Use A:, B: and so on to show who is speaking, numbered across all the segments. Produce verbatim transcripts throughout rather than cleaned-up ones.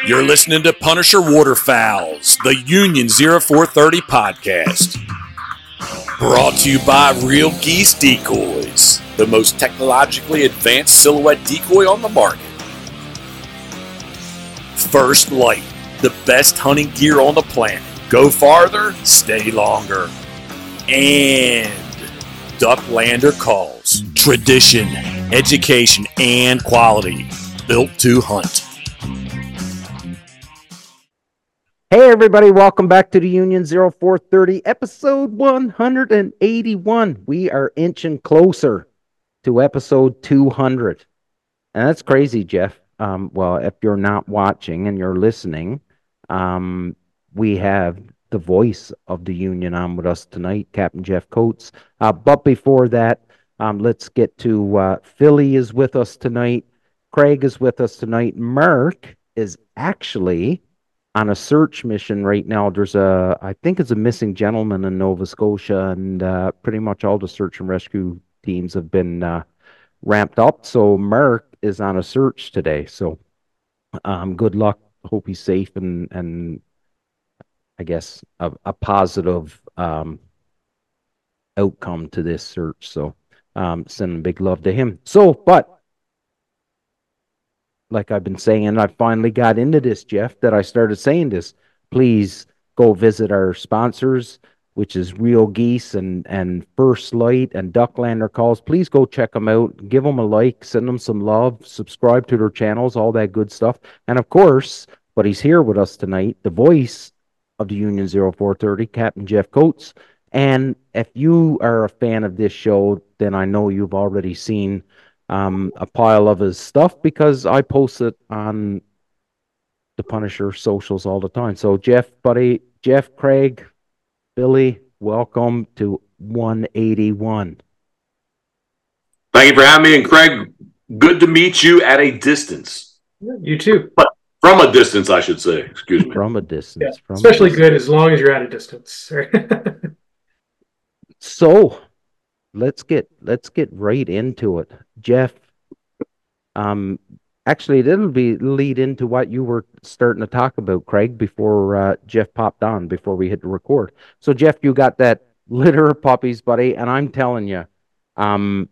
A: You're listening to Punisher Waterfowls, the Union zero four thirty podcast. Brought to you by Real Geese Decoys, the most technologically advanced silhouette decoy on the market. First Light, the best hunting gear on the planet. Go farther, stay longer. And Ducklander Calls, tradition, education, and quality. Built to hunt.
B: Hey everybody, welcome back to the Union zero four thirty, episode one hundred eighty-one. We are inching closer to episode two hundred. And that's crazy, Jeff. Um, well, if you're not watching and you're listening, um, we have the voice of the Union on with us tonight, Captain Jeff Coates. Uh, but before that, um, let's get to uh, Philly is with us tonight. Craig is with us tonight. Mark is actually on a search mission right now. There's a, I think it's a missing gentleman in Nova Scotia, and uh, pretty much all the search and rescue teams have been uh, ramped up. So Mark is on a search today. So um, good luck. Hope he's safe and, and I guess a, a positive um, outcome to this search. So um, sending big love to him. So, but like I've been saying, I finally got into this, Jeff, that I started saying this. Please go visit our sponsors, which is Real Geese and, and First Light and Ducklander Calls. Please go check them out. Give them a like. Send them some love. Subscribe to their channels, all that good stuff. And, of course, but he's here with us tonight, the voice of the Union zero four thirty, Captain Jeff Coates. And if you are a fan of this show, then I know you've already seen Um, a pile of his stuff because I post it on the Punisher socials all the time. So Jeff, buddy, Jeff, Craig, Billy, welcome to one eighty-one.
C: Thank you for having me, and Craig, good to meet you at a distance.
D: You too.
C: But from a distance, I should say. Excuse me.
B: From a distance.
D: Yeah,
B: from
D: especially
B: a distance.
D: good as long as you're at a distance.
B: So let's get let's get right into it, Jeff. Um, actually, it'll be lead into what you were starting to talk about, Craig, before uh, Jeff popped on, before we hit the record. So, Jeff, you got that litter of puppies, buddy, and I'm telling you, um,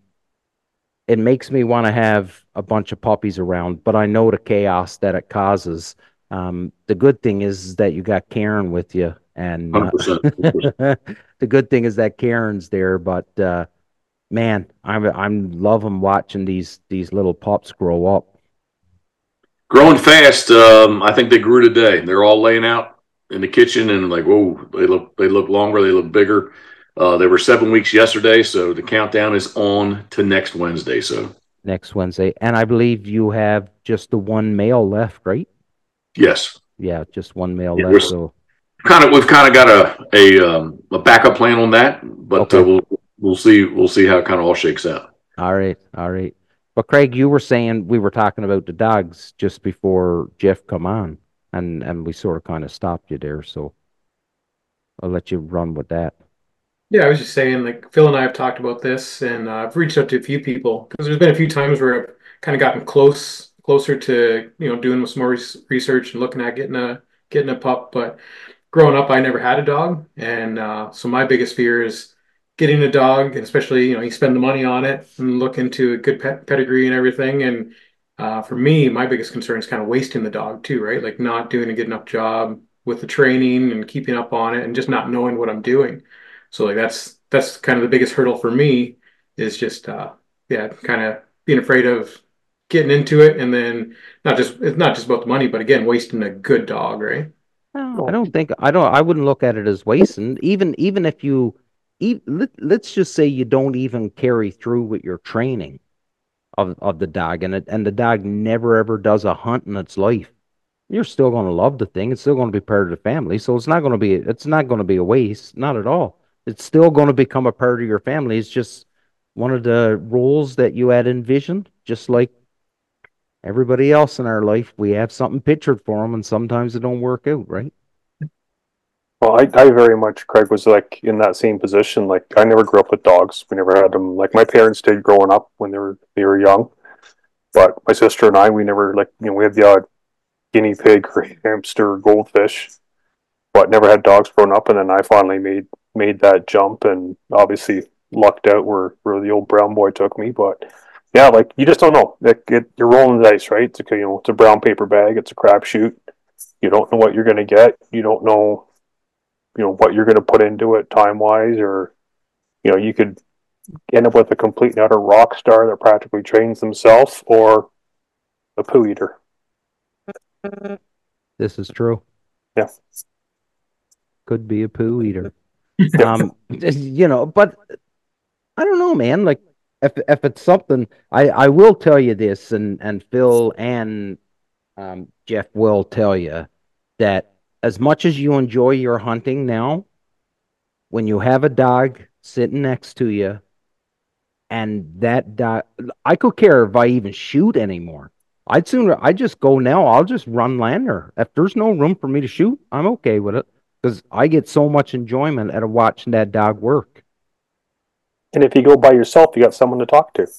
B: it makes me want to have a bunch of puppies around, but I know the chaos that it causes. Um, the good thing is that you got Karen with you, and uh, the good thing is that Karen's there, but uh, man, I'm I'm loving watching these these little pups grow up.
C: Growing fast. Um, I think they grew today. They're all laying out in the kitchen, and like, whoa, they look they look longer, they look bigger. Uh, they were seven weeks yesterday, so the countdown is on to next Wednesday. So
B: next Wednesday, and I believe you have just the one male left, right?
C: Yes.
B: Yeah, just one male
C: yeah,
B: left. So
C: kind of we've kind of got a a um, a backup plan on that, but
B: okay.
C: uh, we'll. We'll see. We'll see how it kind of all shakes out.
B: All right, all right. But Craig, you were saying we were talking about the dogs just before Jeff come on, and and we sort of kind of stopped you there. So I'll let you run with that.
D: Yeah, I was just saying, like Phil and I have talked about this, and uh, I've reached out to a few people because there's been a few times where I've kind of gotten close, closer to you know doing some more research and looking at getting a getting a pup. But growing up, I never had a dog, and uh, so my biggest fear is getting a dog, and especially, you know, you spend the money on it and look into a good pet pedigree and everything. And uh, for me, my biggest concern is kind of wasting the dog too, right? Like not doing a good enough job with the training and keeping up on it and just not knowing what I'm doing. So like that's that's kind of the biggest hurdle for me is just, uh, yeah, kind of being afraid of getting into it. And then not just, it's not just about the money, but again, wasting a good dog, right?
B: No, I don't think, I don't, I wouldn't look at it as wasting. Even, even if you, Let, let's just say you don't even carry through with your training of, of the dog, and it, and the dog never ever does a hunt in its life. You're still going to love the thing. It's still going to be part of the family. So it's not going to be it's not going to be a waste, not at all. It's still going to become a part of your family. It's just one of the roles that you had envisioned, just like everybody else in our life. We have something pictured for them, and sometimes it don't work out, right?
E: Well, I, I very much, Craig, was like in that same position. Like I never grew up with dogs. We never had them. Like my parents did growing up when they were they were young, but my sister and I, we never like you know we had the odd guinea pig or hamster or goldfish, but never had dogs growing up. And then I finally made made that jump, and obviously lucked out where, where the old brown boy took me. But yeah, like you just don't know. It, it, you're rolling the dice, right? It's a, you know, it's a brown paper bag. It's a crapshoot. You don't know what you're going to get. You don't know, you know, what you're going to put into it time wise, or you know, you could end up with a complete and utter rock star that practically trains himself, or a poo eater.
B: This is true.
E: Yeah.
B: Could be a poo eater. um, you know, but I don't know, man. Like, if if it's something, I I will tell you this, and and Phil and um, Jeff will tell you that as much as you enjoy your hunting now, when you have a dog sitting next to you, and that dog, I could care if I even shoot anymore. I'd sooner, I just go now. I'll just run lander. If there's no room for me to shoot, I'm okay with it because I get so much enjoyment out of watching that dog work.
E: And if you go by yourself, you got someone to talk to.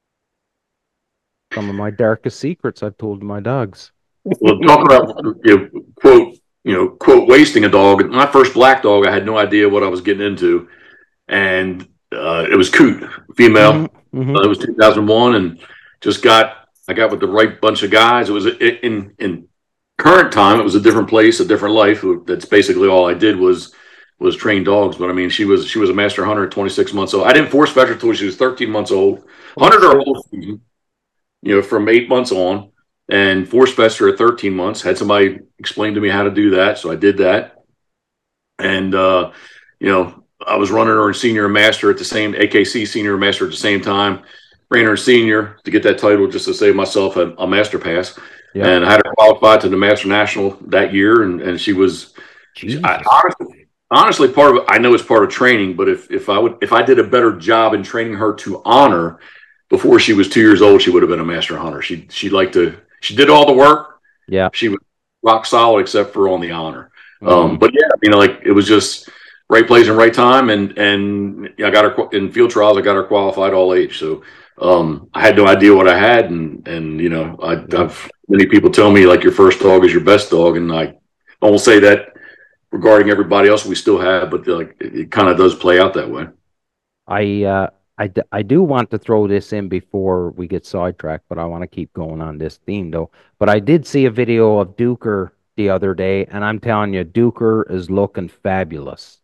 B: Some of my darkest secrets I've told my dogs.
C: Well, talking about, you know, quote, you know, quote, wasting a dog. My first black dog, I had no idea what I was getting into. And uh, it was Coot, female.
B: Mm-hmm. Mm-hmm.
C: Uh, it was two thousand one, and just got, I got with the right bunch of guys. It was in, in current time, it was a different place, a different life. That's basically all I did was, was train dogs. But I mean, she was, she was a master hunter at twenty-six months old. I didn't force fetch her until she was thirteen months old. Hunted her whole season, you know, from eight months on, and force fetched her at thirteen months. Had somebody explain to me how to do that. So I did that. And, uh, you know, I was running her in senior and master at the same, A K C senior and master at the same time. Ran her in senior to get that title just to save myself a, a master pass. Yeah. And I had her qualified to the Master National that year. And, and she was, I, honestly, honestly, part of it, I know it's part of training, but if, if I would, if I did a better job in training her to honor before she was two years old, she would have been a master hunter. She, she liked to, she did all the work.
B: Yeah.
C: She was rock solid except for on the honor.
B: Mm-hmm.
C: Um, but yeah, you know, like it was just right place and right time. And, and I got her in field trials. I got her qualified all age. So, um, I had no idea what I had. And, and, you know, I, I've many people tell me like your first dog is your best dog. And I won't say that regarding everybody else we still have, but like, it, it kind of does play out that way.
B: I, uh, I, d- I do want to throw this in before we get sidetracked, but I want to keep going on this theme though. But I did see a video of Duker the other day, and I'm telling you, Duker is looking fabulous.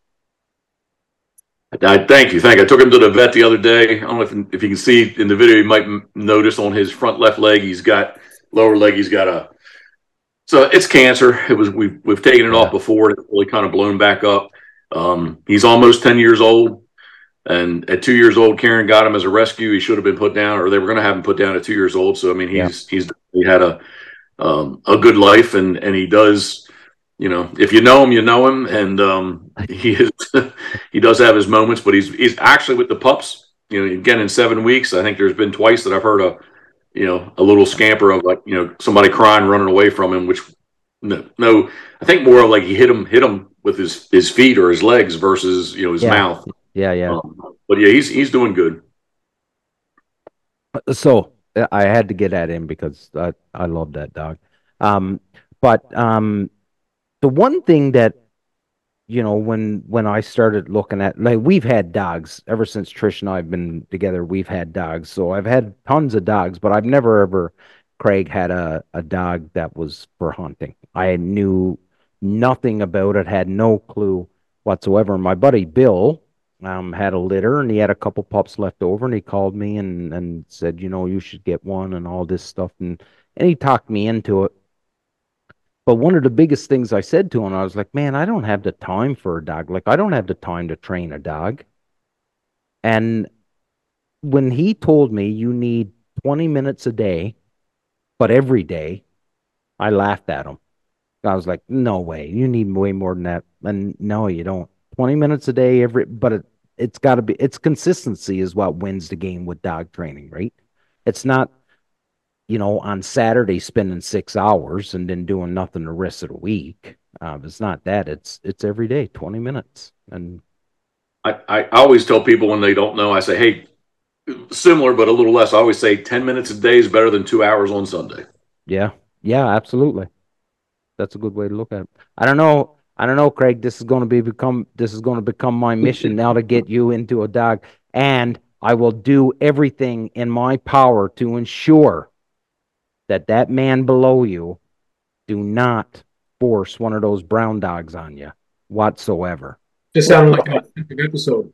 C: I thank you. Thank you. I took him to the vet the other day. I don't know if, if you can see in the video, you might notice on his front left leg, he's got lower leg. He's got a, so it's cancer. It was, we've, we've taken it yeah. off before. It's really kind of blown back up. Um, he's almost ten years old. And at two years old, Karen got him as a rescue. He should have been put down, or they were going to have him put down at two years old. So, I mean, he's, yeah. he's, he had a, um, a good life, and, and he does, you know, if you know him, you know him. And, um, he is, he does have his moments, but he's, he's actually with the pups, you know, again, in seven weeks, I think there's been twice that I've heard a, you know, a little scamper of like, you know, somebody crying, running away from him, which no, no I think more of like he hit him, hit him with his, his feet or his legs versus, you know, his
B: yeah.
C: mouth.
B: Yeah. Yeah.
C: Um, but yeah, he's, he's doing good.
B: So I had to get at him because I, I love that dog. Um, but, um, the one thing that, you know, when when I started looking at, like, we've had dogs ever since Trish and I have been together. We've had dogs, so I've had tons of dogs, but I've never ever, Craig, had a, a dog that was for hunting. I knew nothing about it, had no clue whatsoever. My buddy Bill um, had a litter, and he had a couple pups left over, and he called me and, and said, you know, you should get one and all this stuff, and, and he talked me into it. But one of the biggest things I said to him, I was like, man, I don't have the time for a dog. Like, I don't have the time to train a dog. And when he told me you need twenty minutes a day, but every day, I laughed at him. I was like, no way. You need way more than that. And no, you don't. twenty minutes a day, every, but it, it's got to be, it's consistency is what wins the game with dog training, right? It's not, you know, on Saturday spending six hours and then doing nothing the rest of the week. Um, it's not that. It's it's every day, twenty minutes. And
C: I, I always tell people when they don't know, I say, hey, similar but a little less. I always say ten minutes a day is better than two hours on Sunday.
B: Yeah, yeah, absolutely. That's a good way to look at it. I don't know. I don't know, Craig. This is going to be become. This is going to become my mission now to get you into a dog, and I will do everything in my power to ensure that that man below you do not force one of those brown dogs on you whatsoever.
D: Just
E: Yeah.
D: sounded like an authentic episode.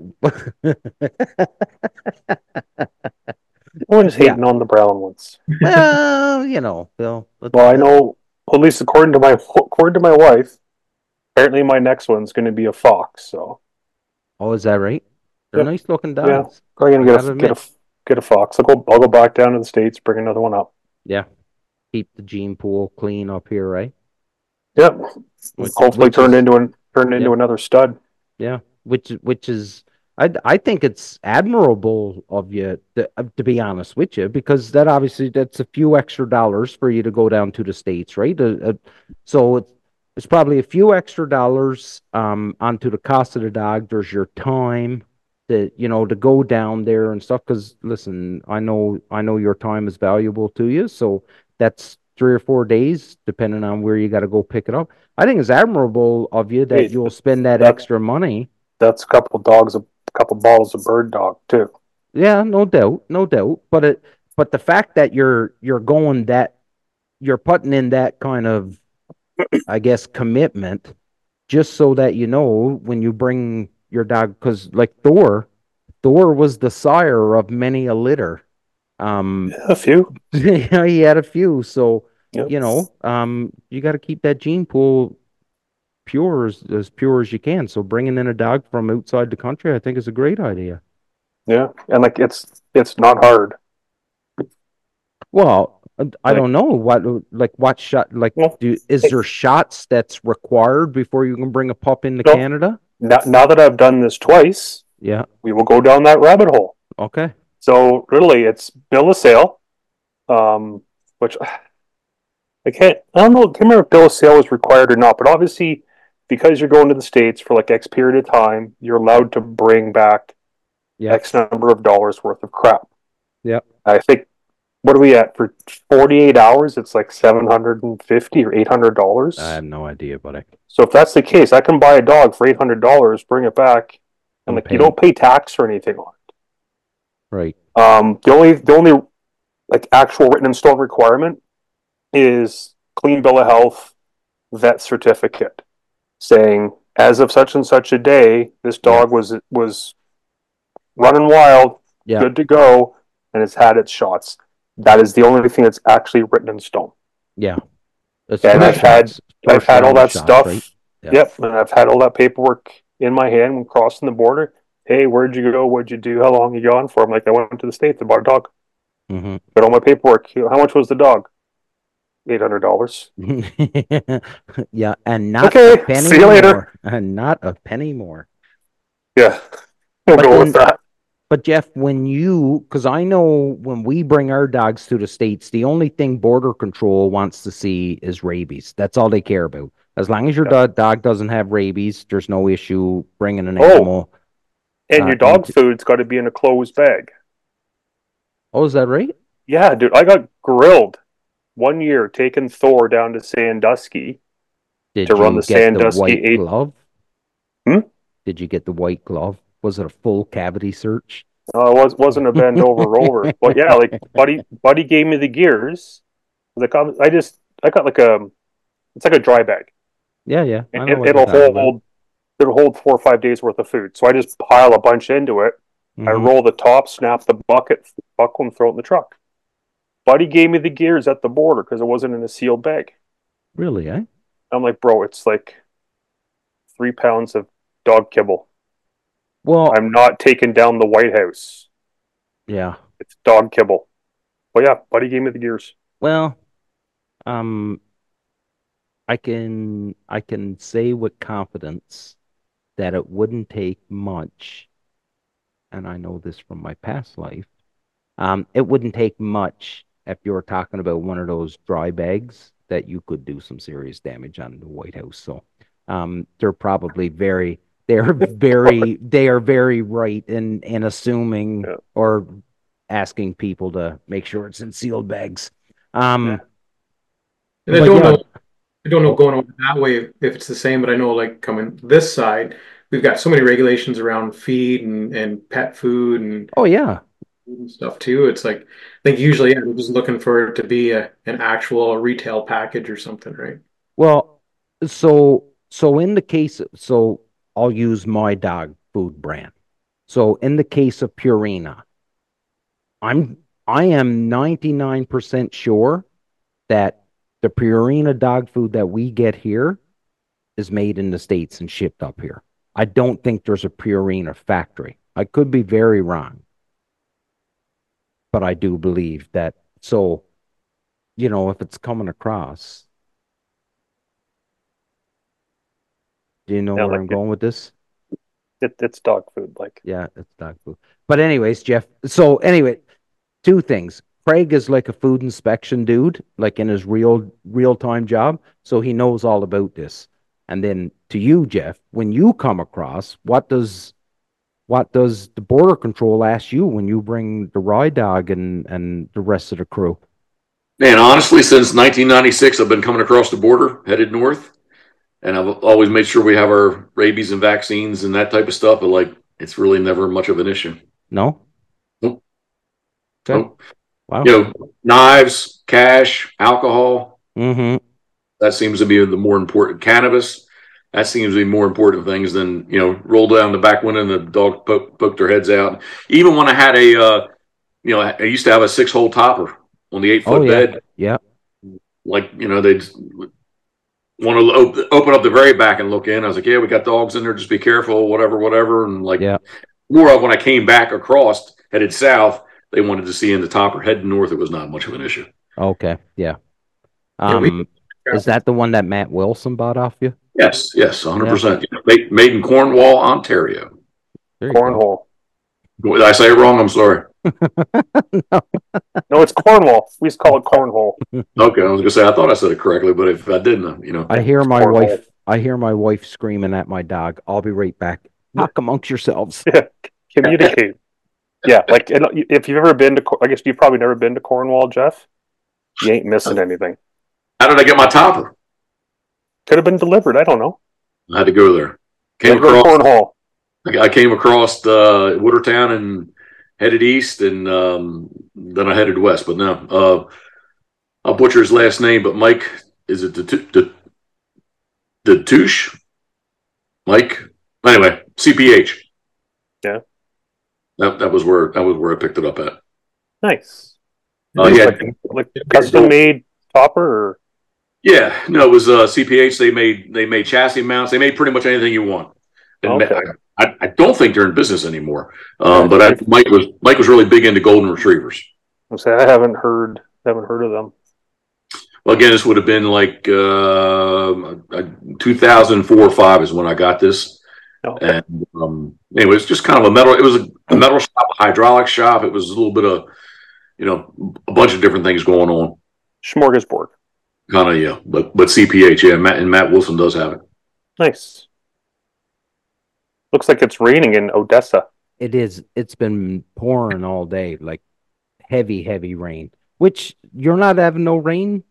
E: We're just
B: Yeah.
E: hating on the brown ones.
B: Well, you know, Bill. let's-
E: Well, I know, at least according to my according to my wife, apparently my next one's going to be a fox. So
B: Oh, is that right? They're
E: Yep.
B: nice looking
E: yeah,
B: dogs.
E: I'm going
B: I
E: to get
B: gotta
E: a, get
B: admit.
E: a get a fox. I'll go I'll go back down to the States, bring another one up.
B: Yeah. Keep the gene pool clean up here, right?
E: Yep.
B: Which,
E: Hopefully
B: which
E: turned
B: is,
E: into an turned into
B: yeah.
E: another stud.
B: Yeah, which which is I I think it's admirable of you to, uh, to be honest with you, because that obviously that's a few extra dollars for you to go down to the States, right? Uh, uh, so it's it's probably a few extra dollars um onto the cost of the dog. There's your time to you know to go down there and stuff. Because listen, I know I know your time is valuable to you, so that's three or four days depending on where you got to go pick it up. I think it's admirable of you that
E: Hey,
B: you'll spend that
E: that-
B: extra money.
E: That's a couple dogs, a couple bottles of bird dog too.
B: Yeah, no doubt, no doubt. But it, but the fact that you're you're going that you're putting in that kind of, I guess, commitment, just so that you know when you bring your dog, because like Thor, Thor was the sire of many a litter. Um,
E: A few.
B: yeah, he had a few, so
E: Yep.
B: you know, um, you got to keep that gene pool pure as, as pure as you can. So bringing in a dog from outside the country, I think, is a great idea.
E: Yeah, and like it's it's not hard.
B: Well, uh, I
E: Like-
B: don't know what like what shot like
E: Well,
B: do is
E: hey-
B: there shots that's required before you can bring a pup into
E: No.
B: Canada?
E: Now, now that I've done this twice,
B: Yeah.
E: we will go down that rabbit hole.
B: Okay.
E: So literally, it's bill of sale, um, which I can't. I don't know. I can't remember if bill of sale is required or not. But obviously, because you're going to the States for like X period of time, you're allowed to bring back
B: Yeah.
E: X number of dollars worth of crap.
B: Yep.
E: I think. What are we at for forty-eight hours? It's like seven hundred and fifty or eight hundred dollars.
B: I have no idea, buddy.
E: So if that's the case, I can buy a dog for eight hundred dollars, bring it back, and
B: And
E: like
B: pay.
E: you don't pay tax or anything on it.
B: Right.
E: Um, the only the only like actual written in stone requirement is clean bill of health, vet certificate, saying as of such and such a day, this dog was was running wild,
B: Yeah.
E: good to go, and it's had its shots. That is the only thing that's actually written in stone.
B: Yeah. It's
E: And
B: first
E: I've had
B: shots-
E: I've
B: first
E: had all
B: round
E: that
B: shots,
E: stuff.
B: right? Yeah.
E: Yep, and I've had all that paperwork in my hand when crossing the border. Hey, where'd you go? What'd you do? How long you gone for? I'm like, I went to the States. I bought a dog.
B: Mm-hmm.
E: Got all my paperwork. How much was the dog? Eight hundred dollars.
B: Yeah, and not
E: Okay,
B: a penny
E: see you later.
B: more. And not a penny more.
E: Yeah, we'll
B: But
E: go
B: then-
E: with that.
B: But Jeff, when you, because I know when we bring our dogs to the States, the only thing Border Control wants to see is rabies. That's all they care about. As long as your
E: Yeah.
B: do- dog doesn't have rabies, there's no issue bringing an
E: Oh.
B: animal.
E: And
B: uh,
E: your dog
B: into-
E: food's got to be in a closed bag.
B: Oh, is that right?
E: Yeah, dude, I got grilled one year taking Thor down to Sandusky.
B: Did
E: To
B: you
E: run the
B: get the
E: Sandusky
B: white
E: eight-
B: glove?
E: Hmm?
B: Did you get the white glove? Was it a full cavity search?
E: Uh, it was wasn't a bend over rover, but yeah, like buddy, buddy gave me the gears. Like I, I just, I got like a, it's like a dry bag.
B: Yeah, yeah. I know
E: It,
B: what you're
E: it'll
B: talking about.
E: hold, it'll hold four or five days worth of food. So I just pile a bunch into it. I
B: Mhm.
E: roll the top, snap the bucket, buckle, and throw it in the truck. Buddy gave me the gears at the border because it wasn't in a sealed bag.
B: Really, eh?
E: I'm like, bro, it's like three pounds of dog kibble.
B: Well,
E: I'm not taking down the White House.
B: yeah.
E: It's dog kibble. But yeah, buddy gave me the gears.
B: Well, um, I can I can say with confidence that it wouldn't take much, and I know this from my past life. Um, it wouldn't take much if you were talking about one of those dry bags that you could do some serious damage on the White House. So, um, they're probably very they're very they are very right in in assuming
E: Yeah.
B: or asking people to make sure it's in sealed bags. Um,
D: And I
B: But
D: don't
B: yeah.
D: know. I I don't know going over that way if it's the same, but I know like coming this side, we've got so many regulations around feed and, and pet food and,
B: Oh yeah.
D: and stuff too. It's like I think usually yeah, we're just looking for it to be a, an actual retail package or something, right?
B: Well, so so in the case, so I'll use my dog food brand. So in the case of Purina, I'm I am ninety-nine percent sure that the Purina dog food that we get here is made in the States and shipped up here. I don't think there's a Purina factory. I could be very wrong, but I do believe that. So, you know, if it's coming across, do you know
E: Yeah,
B: where
E: like
B: I'm
E: it,
B: going with this?
E: it, it's dog food. Like,
B: Yeah, it's dog food. But anyways, Jeff, so anyway, two things. Craig is like a food inspection dude, like in his real real time job, so he knows all about this. And then to you, Jeff, when you come across, what does what does the border control ask you when you bring the ride dog and and the rest of the crew?
C: Man, honestly, since nineteen ninety-six, I've been coming across the border, headed north, and I've always made sure we have our rabies and vaccines and that type of stuff. But like, it's really never much of an issue.
B: No?
C: Nope.
B: Okay.
C: Nope.
B: Wow.
C: You know, knives, cash, alcohol.
B: Mm-hmm.
C: That seems to be the more important. Cannabis. That seems to be more important things than, you know, roll down the back window and the dog poke, poke their heads out. Even when I had a, uh, you know, I used to have a six hole topper on the eight foot
B: Oh yeah.
C: bed.
B: Yeah.
C: Like, you know, they'd want to op- open up the very back and look in. I was like, yeah, we got dogs in there. Just be careful, whatever, whatever. And like,
B: Yeah.
C: more of when I came back across, headed south, they wanted to see in the topper. Heading north, it was not much of an issue.
B: Okay. Yeah.
D: Yeah, we
B: Um, is that the one that Matt Wilson bought off you?
C: Yes, yes, one hundred percent. Made, made in Cornwall, Ontario.
B: There you go.
E: cornhole.
C: Did I say it wrong? I'm sorry.
B: No.
E: No, it's Cornwall. We just call it cornhole.
C: Okay, I was gonna say I thought I said it correctly, but if I didn't, you know,
B: I hear my
E: Cornhole.
B: wife. I hear my wife screaming at my dog. I'll be right back. Talk amongst yourselves.
E: Communicate. Yeah, like and if you've ever been to, I guess you've probably never been to Cornwall, Jeff. You ain't missing anything.
C: how did I get my topper?
E: Could have been delivered. I don't know.
C: I had to go there. Came
E: Like, go to
C: across.
E: cornhole.
C: I came across uh, Watertown and headed east, and um, then I headed west. But no, uh, I'll butcher his last name. But Mike, is it the the the Touche? Mike. Anyway, C P H.
E: Yeah.
C: That that was where that was where I picked it up at.
E: Nice.
C: Uh, yeah,
E: Like, like custom made topper. Or...
C: yeah. No, it was uh, C P H. They made they made chassis mounts. They made pretty much anything you want. And
E: Okay.
C: I, I don't think they're in business anymore. Um, but I, Mike was Mike was really big into golden retrievers.
E: I'm saying I haven't heard haven't heard of them.
C: Well, again, this would have been like uh, two thousand four or five is when I got this.
E: Okay.
C: And um, anyway, it's just kind of a metal. It was a, a metal shop, a hydraulic shop. It was a little bit of, you know, a bunch of different things going on.
E: Smorgasbord.
C: Kind of, yeah. But but C P H, yeah, Matt, and Matt Wilson does have it.
E: Nice. Looks like it's raining in Odessa.
B: It is. It's been pouring all day, like heavy, heavy rain. Which you're not having no rain,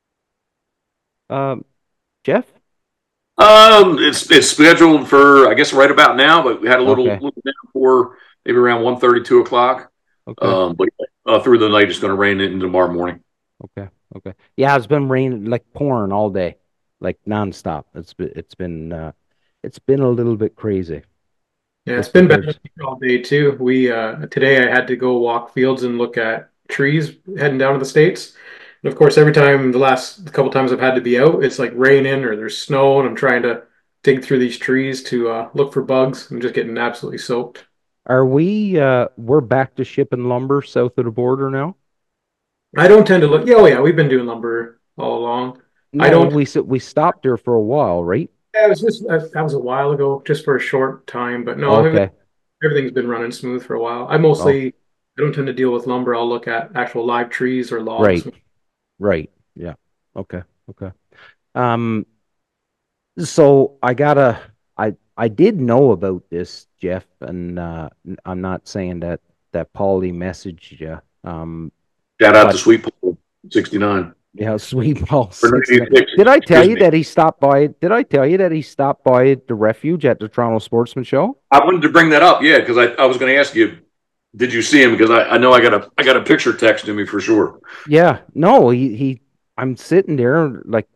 B: um, Jeff?
C: Um, it's it's scheduled for I guess right about now, but we had a little,
B: Okay.
C: little down for maybe around one thirty, two o'clock.
B: Okay.
C: Um, but uh, through the night, it's going to rain into tomorrow morning.
B: Okay. Okay. Yeah, it's been raining, like pouring all day, like nonstop. It's been, it's been, uh, it's been a little bit crazy.
D: Yeah, it's
B: Just
D: been bad
B: because-
D: all day too. We uh today I had to go walk fields and look at trees heading down to the States. And of course, every time the last couple times I've had to be out, it's like raining or there's snow, and I'm trying to dig through these trees to uh, look for bugs. I'm just getting absolutely soaked.
B: Are we, uh, we're back to shipping lumber south of the border now?
D: I don't tend to look. Yeah, oh yeah, we've been doing lumber all along.
B: No,
D: I don't.
B: we s- we stopped there for a while, right?
D: Yeah, it was just uh, that was a while ago, just for a short time. But no,
B: Okay.
D: everything's been running smooth for a while. I mostly I don't tend to deal with lumber. I'll look at actual live trees or logs.
B: Right. Right. Yeah. Okay. Okay. Um, so I gotta, I, I did know about this, Jeff, and uh, n- I'm not saying that that Paulie messaged you. Um,
C: Shout out
B: But-
C: to Sweet Paul sixty-nine.
B: Yeah, sweet ball.
C: Or ninety-six,
B: Did I tell
C: excuse
B: you
C: me.
B: that he stopped by? Did I tell you that he stopped by the Refuge at the Toronto Sportsman Show?
C: I wanted to bring that up, yeah, because I, I was going to ask you, did you see him? Because I, I know I got a I got a picture text to me for sure.
B: Yeah, no, he he. I'm sitting there like,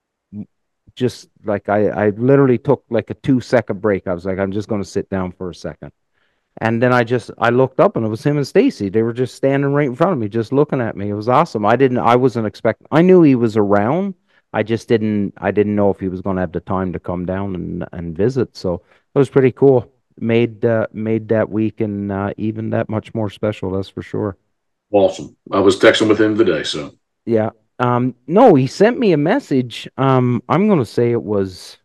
B: just like I I literally took like a two second break. I was like, I'm just going to sit down for a second, and then I just I looked up and it was him and Stacy. They were just standing right in front of me, just looking at me. It was awesome. I didn't I wasn't expecting. I knew he was around. I just didn't I didn't know if he was going to have the time to come down and and visit. So it was pretty cool. Made uh, made that week and uh, even that much more special. That's for sure.
C: Awesome. I was texting with him today, so
B: Yeah. Um, no, he sent me a message. Um, I'm gonna say it was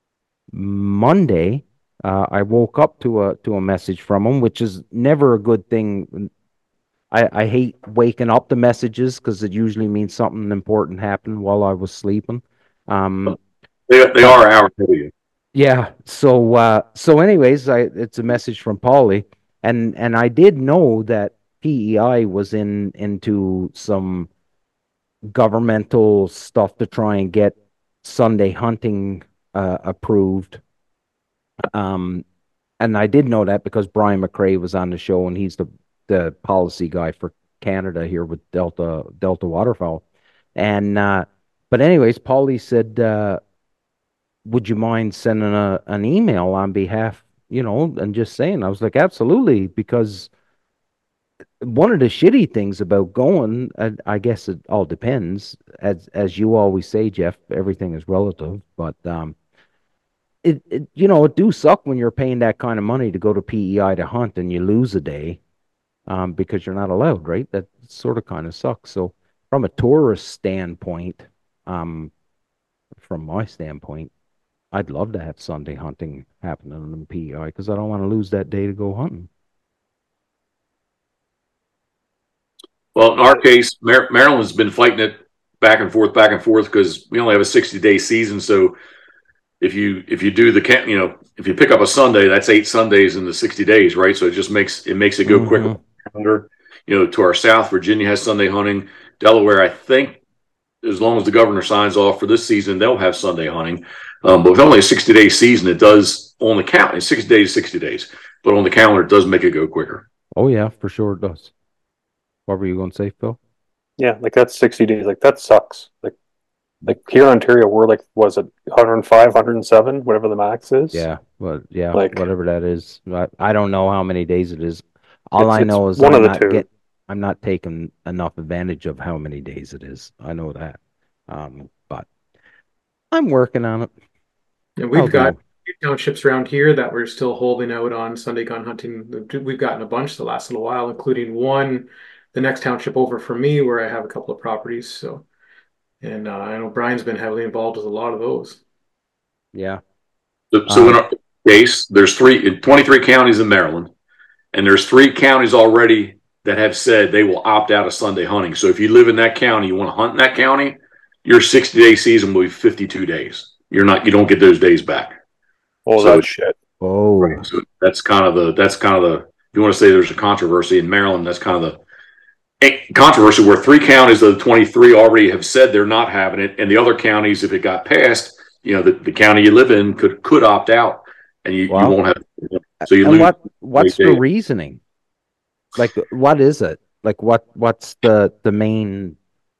B: Monday. Uh, I woke up to a to a message from him, which is never a good thing. I, I hate waking up to messages because it usually means something important happened while I was sleeping. Um,
C: they they
B: but
C: are hours ahead of you.
B: yeah, so uh, so anyways, I it's a message from Polly, and and I did know that P E I was in into some governmental stuff to try and get Sunday hunting uh, approved. Um, and I did know that because Brian McCrae was on the show, and he's the the policy guy for Canada here with Delta Delta Waterfowl. And uh, but anyways, Paulie said, uh, "Would you mind sending a an email on behalf, you know, and just saying?" I was like, "Absolutely," because one of the shitty things about going, I, I guess it all depends. As as you always say, Jeff, everything is relative. But um, it, it you know it do suck when you're paying that kind of money to go to P E I to hunt and you lose a day, um, because you're not allowed, right? That sort of kind of sucks. So from a tourist standpoint, um, from my standpoint, I'd love to have Sunday hunting happening in P E I because I don't want to lose that day to go hunting.
C: Well, in our case, Mar- Maryland's been fighting it back and forth, back and forth because we only have a sixty day season. So if you if you do the ca- you know if you pick up a Sunday, that's eight Sundays in the sixty days, right? So it just makes it makes it go quicker.
B: Mhm.
C: You know, to our south, Virginia has Sunday hunting. Delaware, I think, as long as the governor signs off for this season, they'll have Sunday hunting. Um, but with only a sixty day season, it does on the calendar. sixty days, sixty days, but on the calendar, it does make it go quicker.
B: Oh yeah, for sure it does. What were you going to say, Phil?
E: Yeah, like that's sixty days. Like that sucks. Like like here in Ontario, we're like, was it one hundred five, one hundred seven, whatever the max is?
B: Yeah, well, yeah,
E: Like-
B: whatever that is. I, I don't know how many days it is. All
E: It's-
B: I
E: it's
B: know is
E: one
B: I'm
E: of the
B: not
E: two.
B: get I'm not taking enough advantage of how many days it is. I know that. Um, but I'm working on it.
D: And we've
B: I'll
D: got
B: do.
D: few townships around here that we're still holding out on Sunday gun hunting. We've gotten a bunch the last little while, including one, the next township over from me, where I have a couple of properties. So, and uh, I know Brian's been heavily involved with a lot of those.
B: Yeah.
C: So, so in
B: Um,
C: our case, there's three, twenty-three counties in Maryland, and there's three counties already that have said they will opt out of Sunday hunting. So if you live in that county, you want to hunt in that county, your sixty day season will be fifty-two days. You're not, you don't get those days back.
E: Oh,
C: So-
E: that's shit.
B: oh,
C: Right. So that's kind of the, that's kind of the, if you want to say there's a controversy in Maryland, that's kind of the eh, controversy where three counties of the twenty-three already have said they're not having it. And the other counties, if it got passed, you know, the, the county you live in could, could opt out and you,
B: Wow.
C: you won't have, so you
B: and
C: lose.
B: what what's the
C: days.
B: reasoning? Like, what is it? Like, what what's the the main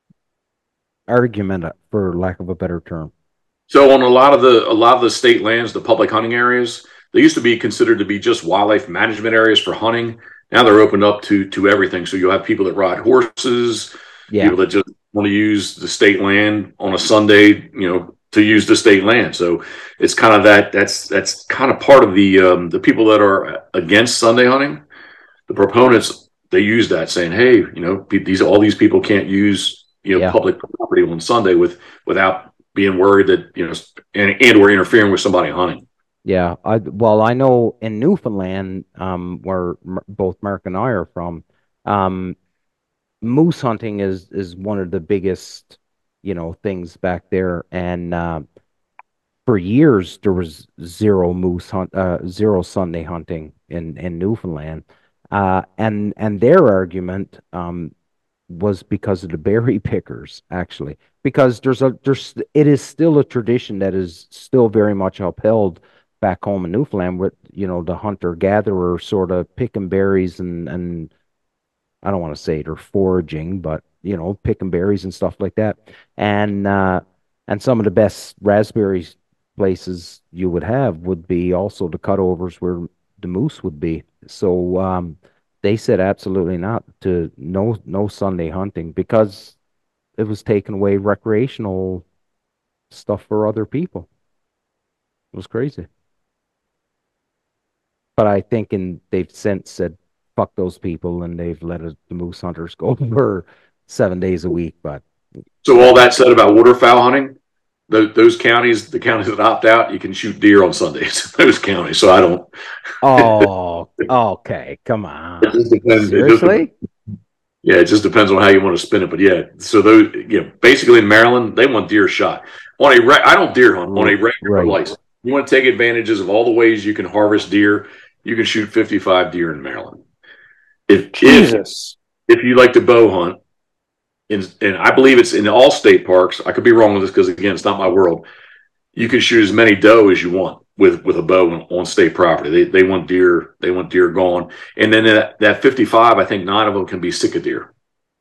B: argument, for lack of a better term?
C: So on a lot of the a lot of the state lands, the public hunting areas, they used to be considered to be just wildlife management areas for hunting. Now they're opened up to to everything. So you'll have people that ride horses,
B: Yeah.
C: people that just want to use the state land on a Sunday, you know, to use the state land. So it's kind of that. That's that's kind of part of the um, the people that are against Sunday hunting. The proponents, they use that, saying, "Hey, you know, these all these people can't use you know
B: Yeah.
C: public property on Sunday with without." being worried that, you know, and, and we're interfering with somebody hunting.
B: Yeah, I well, I know in Newfoundland, um, where M- both Mark and I are from, um, moose hunting is is one of the biggest, you know, things back there. And uh, for years there was zero moose hunt, uh, zero Sunday hunting in in Newfoundland. Uh, and and their argument, um, was because of the berry pickers, actually, because there's a there's it is still a tradition that is still very much upheld back home in Newfoundland with, you know, the hunter gatherer sort of picking berries and and I don't want to say they're foraging, but you know, picking berries and stuff like that. And uh and some of the best raspberry places you would have would be also the cutovers where the moose would be. So um they said absolutely not to no no Sunday hunting because it was taking away recreational stuff for other people. It was crazy. But I think in they've since said fuck those people and they've let us, the moose hunters go for seven days a week. But
C: So all that said about waterfowl hunting, those, those counties, the counties that opt out, you can shoot deer on Sundays. Those counties. So I don't.
B: oh, okay, come on.
C: It just depends. It just
B: Seriously?
C: Yeah, it just depends on how you want to spin it. But yeah, so those, you know, basically in Maryland, they want deer shot on a. Re- I don't deer hunt on a regular
B: Right.
C: license. You want to take advantages of all the ways you can harvest deer. You can shoot fifty-five deer in Maryland. If if,
E: Jesus.
C: if you like to bow hunt, and, and I believe it's in all state parks. I could be wrong with this because again, it's not my world. You can shoot as many doe as you want with with a bow on, on state property. They they want deer. They want deer gone. And then that, that fifty-five, I think nine of them can be sick of deer.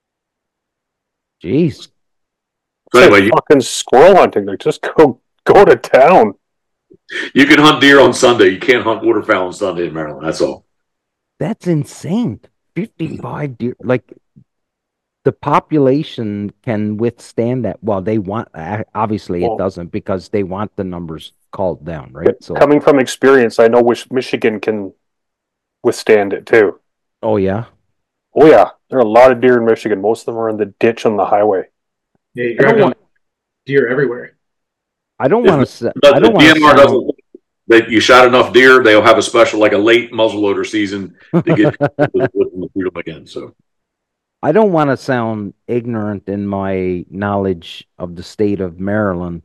B: Jeez.
C: So
E: It's like
C: anyway, you,
E: fucking squirrel hunting. Like, just go go to town.
C: you can hunt deer on Sunday. You can't hunt waterfowl on Sunday in Maryland. That's all.
B: That's insane. fifty-five deer. Like the population can withstand that. Well, they want, a- obviously
E: Well-
B: it doesn't because they want the numbers called down, right? So,
E: Coming from experience, I know which Michigan can withstand it too.
B: oh yeah.
E: Oh yeah, there are a lot of deer in Michigan. Most of them are in the ditch on the highway.
D: Yeah, you
B: I don't
D: drive down
B: want-
D: deer everywhere.
B: I don't
C: If
B: want to.
C: But
B: I don't
C: the
B: want
C: D N R
B: to.
C: doesn't. That you shot enough deer, they'll have a special, like a late muzzleloader season to get with, with them to shoot them again. So
B: I don't want to sound ignorant in my knowledge of the state of Maryland,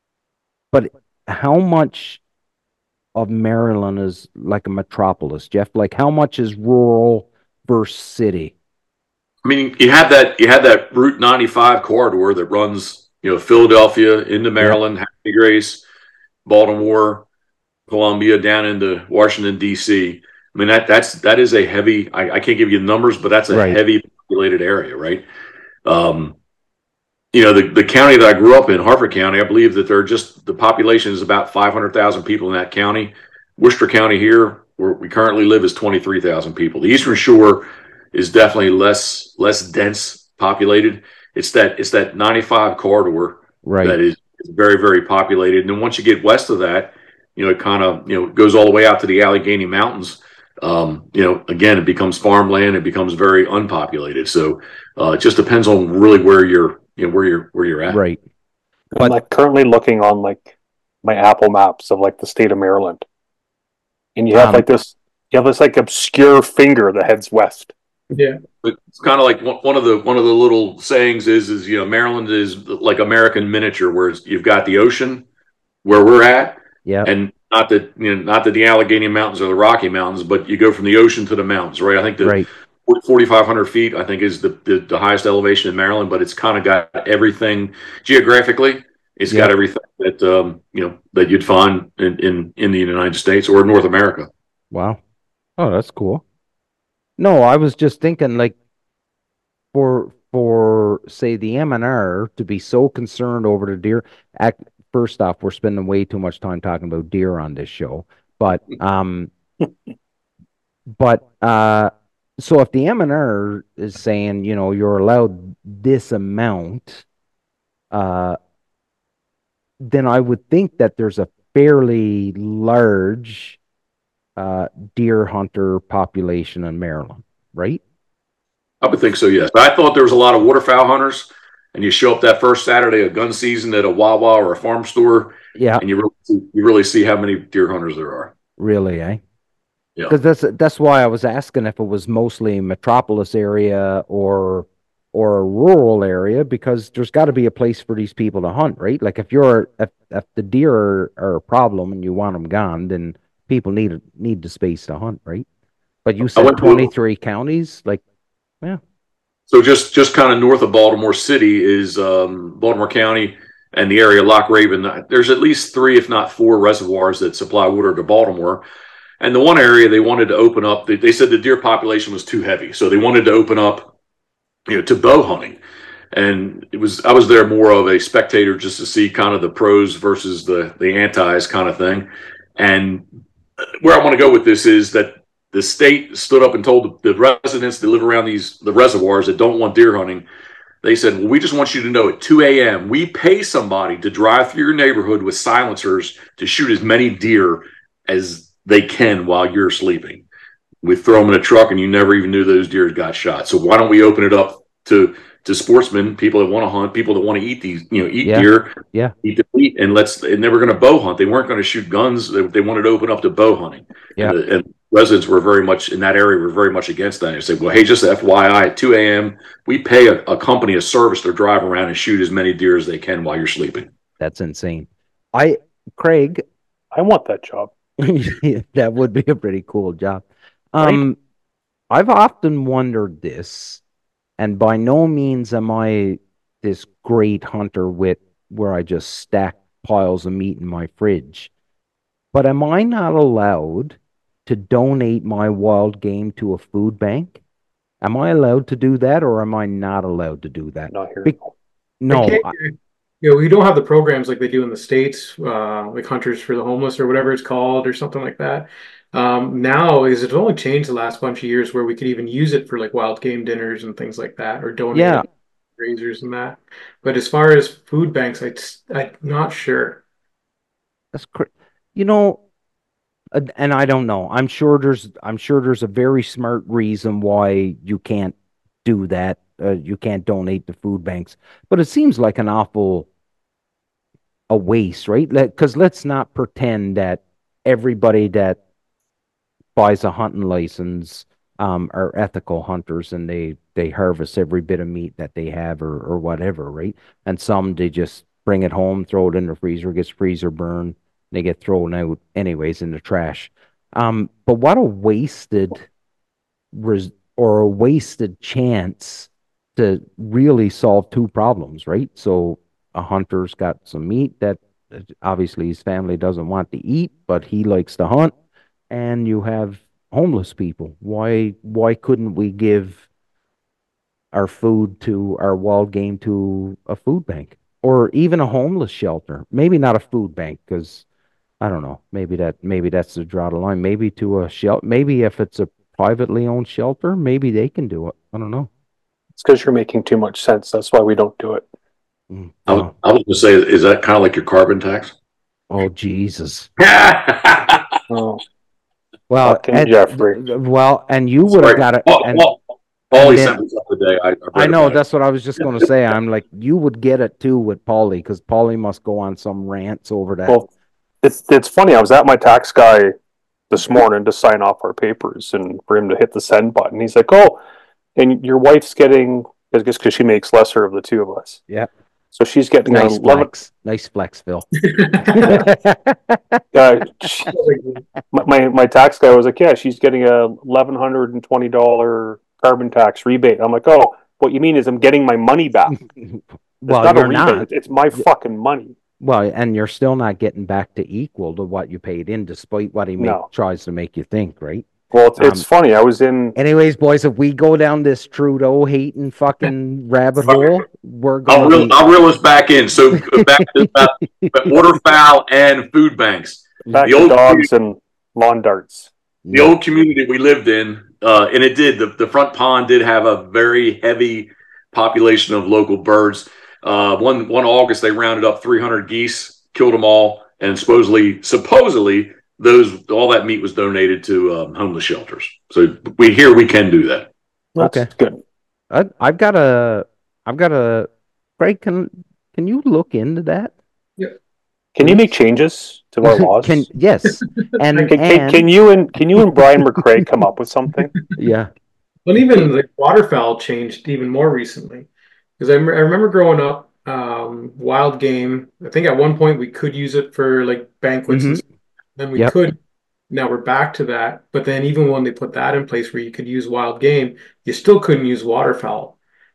B: but how much of Maryland is like a metropolis, Jeff? Like how much is rural versus city?
C: I mean, you have that you have that Route ninety-five corridor that runs, you know, Philadelphia into Maryland, Happy Grace, Baltimore, Columbia, down into Washington D C. I mean that that's that is a heavy. I, I can't give you numbers, but that's a
B: Right.
C: heavy populated area, right? Um, you know, the the county that I grew up in, Harford County, I believe that they're just the population is about five hundred thousand people in that county. Worcester County here, where we currently live, is twenty-three thousand people. The Eastern Shore is definitely less less dense populated. It's that it's that ninety-five corridor
B: Right.
C: that is, is very very populated. And then once you get west of that, you know, it kind of you know goes all the way out to the Allegheny Mountains. Um, you know, again, it becomes farmland. It becomes very unpopulated. So uh, it just depends on really where you're you know where you're where you're at.
B: Right.
E: I'm like currently looking on like my Apple Maps of like the state of Maryland, and you have
B: Um,
E: like this, you have this like obscure finger that heads west.
D: Yeah.
C: But it's kind of like one one of the one of the little sayings is is you know Maryland is like American miniature, where it's, you've got the ocean where we're at,
B: Yeah.
C: and not that you know not that the Allegheny Mountains or the Rocky Mountains, but you go from the ocean to the mountains, right? I think the
B: Right.
C: forty-five hundred feet, I think, is the, the the highest elevation in Maryland, but it's kind of got everything geographically. It's
B: Yeah.
C: got everything that um, you know that you'd find in, in in the United States or North America.
B: Wow. Oh, that's cool. No, I was just thinking like for for say the M N R to be so concerned over the deer. Act, first off, we're spending way too much time talking about deer on this show. But um but uh so if the M N R is saying, you know, you're allowed this amount, uh then I would think that there's a fairly large uh, deer hunter population in Maryland, right?
C: I would think so, yes. I thought there was a lot of waterfowl hunters, and you show up that first Saturday of gun season at a Wawa or a farm store,
B: Yeah,
C: and you really see, you really see how many deer hunters there are.
B: really, eh?
C: Yeah.
B: Because that's that's why I was asking if it was mostly metropolis area or or a rural area, because there's got to be a place for these people to hunt, right? Like if you're if if the deer are, are a problem and you want them gone, then people need need the space to hunt, right? But you
C: I
B: said
C: went to-
B: twenty-three counties, like, yeah,
C: So just just kind of north of Baltimore City is um, Baltimore County and the area of Loch Raven. There's at least three, if not four, reservoirs that supply water to Baltimore. And the one area they wanted to open up, they, they said the deer population was too heavy, so they wanted to open up, you know, to bow hunting. And it was I was there more of a spectator just to see kind of the pros versus the the antis kind of thing. And where I want to go with this is that the state stood up and told the residents that live around these the reservoirs that don't want deer hunting. They said, well, we just want you to know at two a.m. we pay somebody to drive through your neighborhood with silencers to shoot as many deer as they can while you're sleeping. We throw them in a truck and you never even knew those deer got shot. So why don't we open it up to to sportsmen, people that want to hunt, people that want to eat these, you know, eat
B: Yeah.
C: deer,
B: Yeah.
C: eat the meat, and let's. And they were going to bow hunt. They weren't going to shoot guns. They, they wanted to open up to bow hunting.
B: Yeah.
C: And, the, and residents were very much in that area were very much against that. They said, well, hey, just F Y I, at two a.m. we pay a, a company a service to drive around and shoot as many deer as they can while you're sleeping.
B: That's insane. I Craig,
E: I want that job.
B: that would be a pretty cool job.
E: Right?
B: Um, I've often wondered this, and by no means am I this great hunter with where I just stack piles of meat in my fridge. But am I not allowed to donate my wild game to a food bank? Am I allowed to do that, or am I not allowed to do that?
E: Not here.
B: Be- no,
D: I can't-
B: I-
D: You know, we don't have the programs like they do in the States, uh, like Hunters for the Homeless or whatever it's called or something like that. Um, now is it's only changed the last bunch of years where we could even use it for like wild game dinners and things like that, or donate
B: Yeah.
D: razors and that. But as far as food banks, I, I'm not sure.
B: that's cr- you know, uh, and I don't know. I'm sure there's I'm sure there's a very smart reason why you can't do that. Uh, you can't donate to food banks, but it seems like an awful a waste, right? Because let's not pretend that everybody that buys a hunting license um, are ethical hunters and they they harvest every bit of meat that they have or or whatever, right? And some they just bring it home, throw it in the freezer, gets freezer burned, they get thrown out anyways in the trash. Um, but what a wasted res- or a wasted chance to really solve two problems, right? So a hunter's got some meat that uh, obviously his family doesn't want to eat, but he likes to hunt, and you have homeless people. Why why couldn't we give our food to our wild game to a food bank or even a homeless shelter? Maybe not a food bank because I don't know. Maybe that maybe that's the draw the line. Maybe to a shelter. Maybe if it's a privately owned shelter, maybe they can do it. I don't know.
E: It's because you're making too much sense. That's why we don't do it.
B: Mm.
C: I was, I was going to say, is that kind of like your carbon tax?
B: Oh Jesus.
E: Oh,
B: Well,
E: Fucking
B: and,
E: Jeffrey.
B: well, and you would have
C: Sorry.
B: got it.
C: Paul,
B: And
C: Paul, Paulie
B: then-
C: sent me something today. I, I, read
B: I know
C: about it.
B: that's what I was just going to say. I'm like, you would get it too with Paulie because Paulie must go on some rants over that.
E: well, it's it's funny. I was at my tax guy this morning to sign off our papers and for him to hit the send button. He's like, "Oh, and your wife's getting, I guess because she makes lesser of the two of us.
B: Yeah.
E: So she's getting
B: Nice
E: a eleven.
B: flex. Nice flex, Phil.
E: Uh, she- my, my my tax guy was like, yeah, she's getting a eleven hundred and twenty dollar carbon tax rebate. I'm like, oh, what you mean is I'm getting my money back. It's
B: Well,
E: not a
B: you're
E: rebate.
B: not.
E: It's my fucking money.
B: Well, and you're still not getting back to equal to what you paid in, despite what he make,
E: No.
B: tries to make you think, right?
E: Well, it's, it's
B: Um,
E: funny. I was in.
B: Anyways, boys, if we go down this Trudeau hating fucking rabbit hole, we're
C: I'll
B: going
C: reel,
B: to
C: I'll reel us back in. So back to about waterfowl and food banks.
E: Back
C: the
E: to
C: old
E: dogs and lawn darts.
B: be
C: The old community we lived in, uh, and it did, the, the front pond did have a very heavy population of local birds. Uh, one, one August, they rounded up three hundred geese, killed them all, and supposedly, supposedly, those all that meat was donated to um, homeless shelters. So we here we can do that.
E: That's
B: Okay.
E: good.
B: I, I've got a, I've got a, Craig, can, can you look into that?
E: Can you make changes to our laws?
B: Can, yes. And,
E: Can, can,
B: and
E: can you and can you and Brian McCrae come up with something?
B: yeah.
D: Well, even the waterfowl changed even more recently. Because I, rem- I remember growing up, um, wild game, I think at one point we could use it for like banquets and
B: Mhm.
D: stuff. Then we
B: Yep.
D: could. Now we're back to that. But then even when they put that in place where you could use wild game, you still couldn't use waterfowl.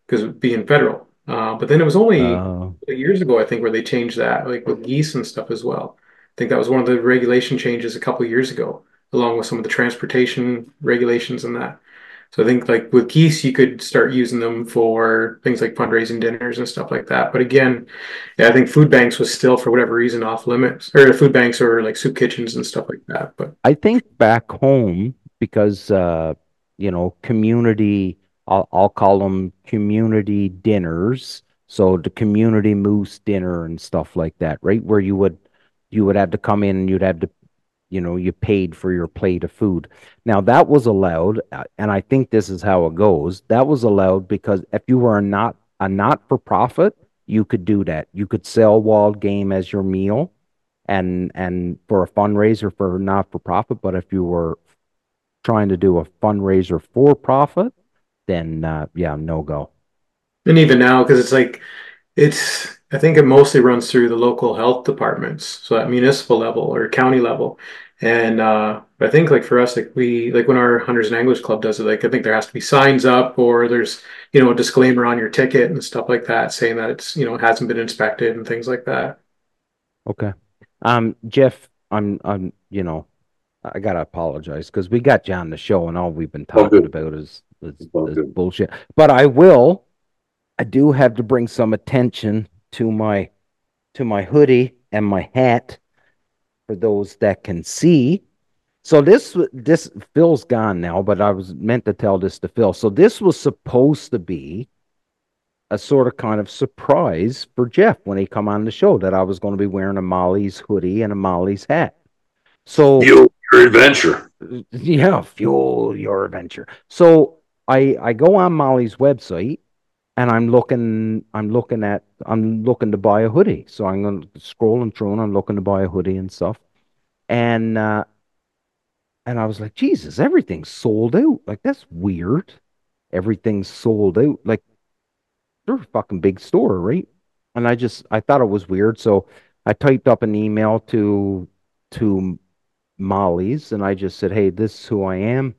D: because it being federal. Uh, but then it was only
B: Uh,
D: years ago, I think, where they changed that, like with geese and stuff as well. I think that was one of the regulation changes a couple of years ago, along with some of the transportation regulations and that. So I think like with geese, you could start using them for things like fundraising dinners and stuff like that. But again, yeah, I think food banks was still for whatever reason off limits, or food banks or like soup kitchens and stuff like that. But
B: I think back home because uh, you know, community, I'll, I'll call them community dinners. So the community moose dinner and stuff like that, right? Where you would you would have to come in and you'd have to, you know, you paid for your plate of food. Now that was allowed, uh, and I think this is how it goes. That was allowed because if you were a not a not for profit, you could do that. You could sell wild game as your meal and and for a fundraiser for not for profit. But if you were trying to do a fundraiser for profit, then uh, yeah, no go.
D: and even now, because it's like it's I think it mostly runs through the local health departments, so at municipal level or county level. And uh, I think like for us, like we like when our Hunters and Anglers Club does it, like I think there has to be signs up or there's you know a disclaimer on your ticket and stuff like that saying that it's you know hasn't been inspected and things like that.
B: Okay. Um, Jeff, I'm I'm you know, I gotta apologize because we got you on the show and all we've been
C: All
B: talking
C: good.
B: about is, is,
C: All
B: is
C: good.
B: bullshit. But I will, I do have to bring some attention to my to my hoodie and my hat for those that can see. So this this Phil's gone now, but I was meant to tell this to Phil. So this was supposed to be a sort of kind of surprise for Jeff when he come on the show that I was going to be wearing a Molly's hoodie and a Molly's hat. So
C: Fuel your adventure.
B: yeah, fuel your adventure. So I I go on Molly's website and I'm looking I'm looking at I'm looking to buy a hoodie. So I'm going scrolling through and I'm looking to buy a hoodie and stuff. And uh and I was like, Jesus, everything's sold out. Like that's weird. Everything's sold out. Like they're a fucking big store, right? And I just I thought it was weird. So I typed up an email to to Molly's and I just said, hey, this is who I am.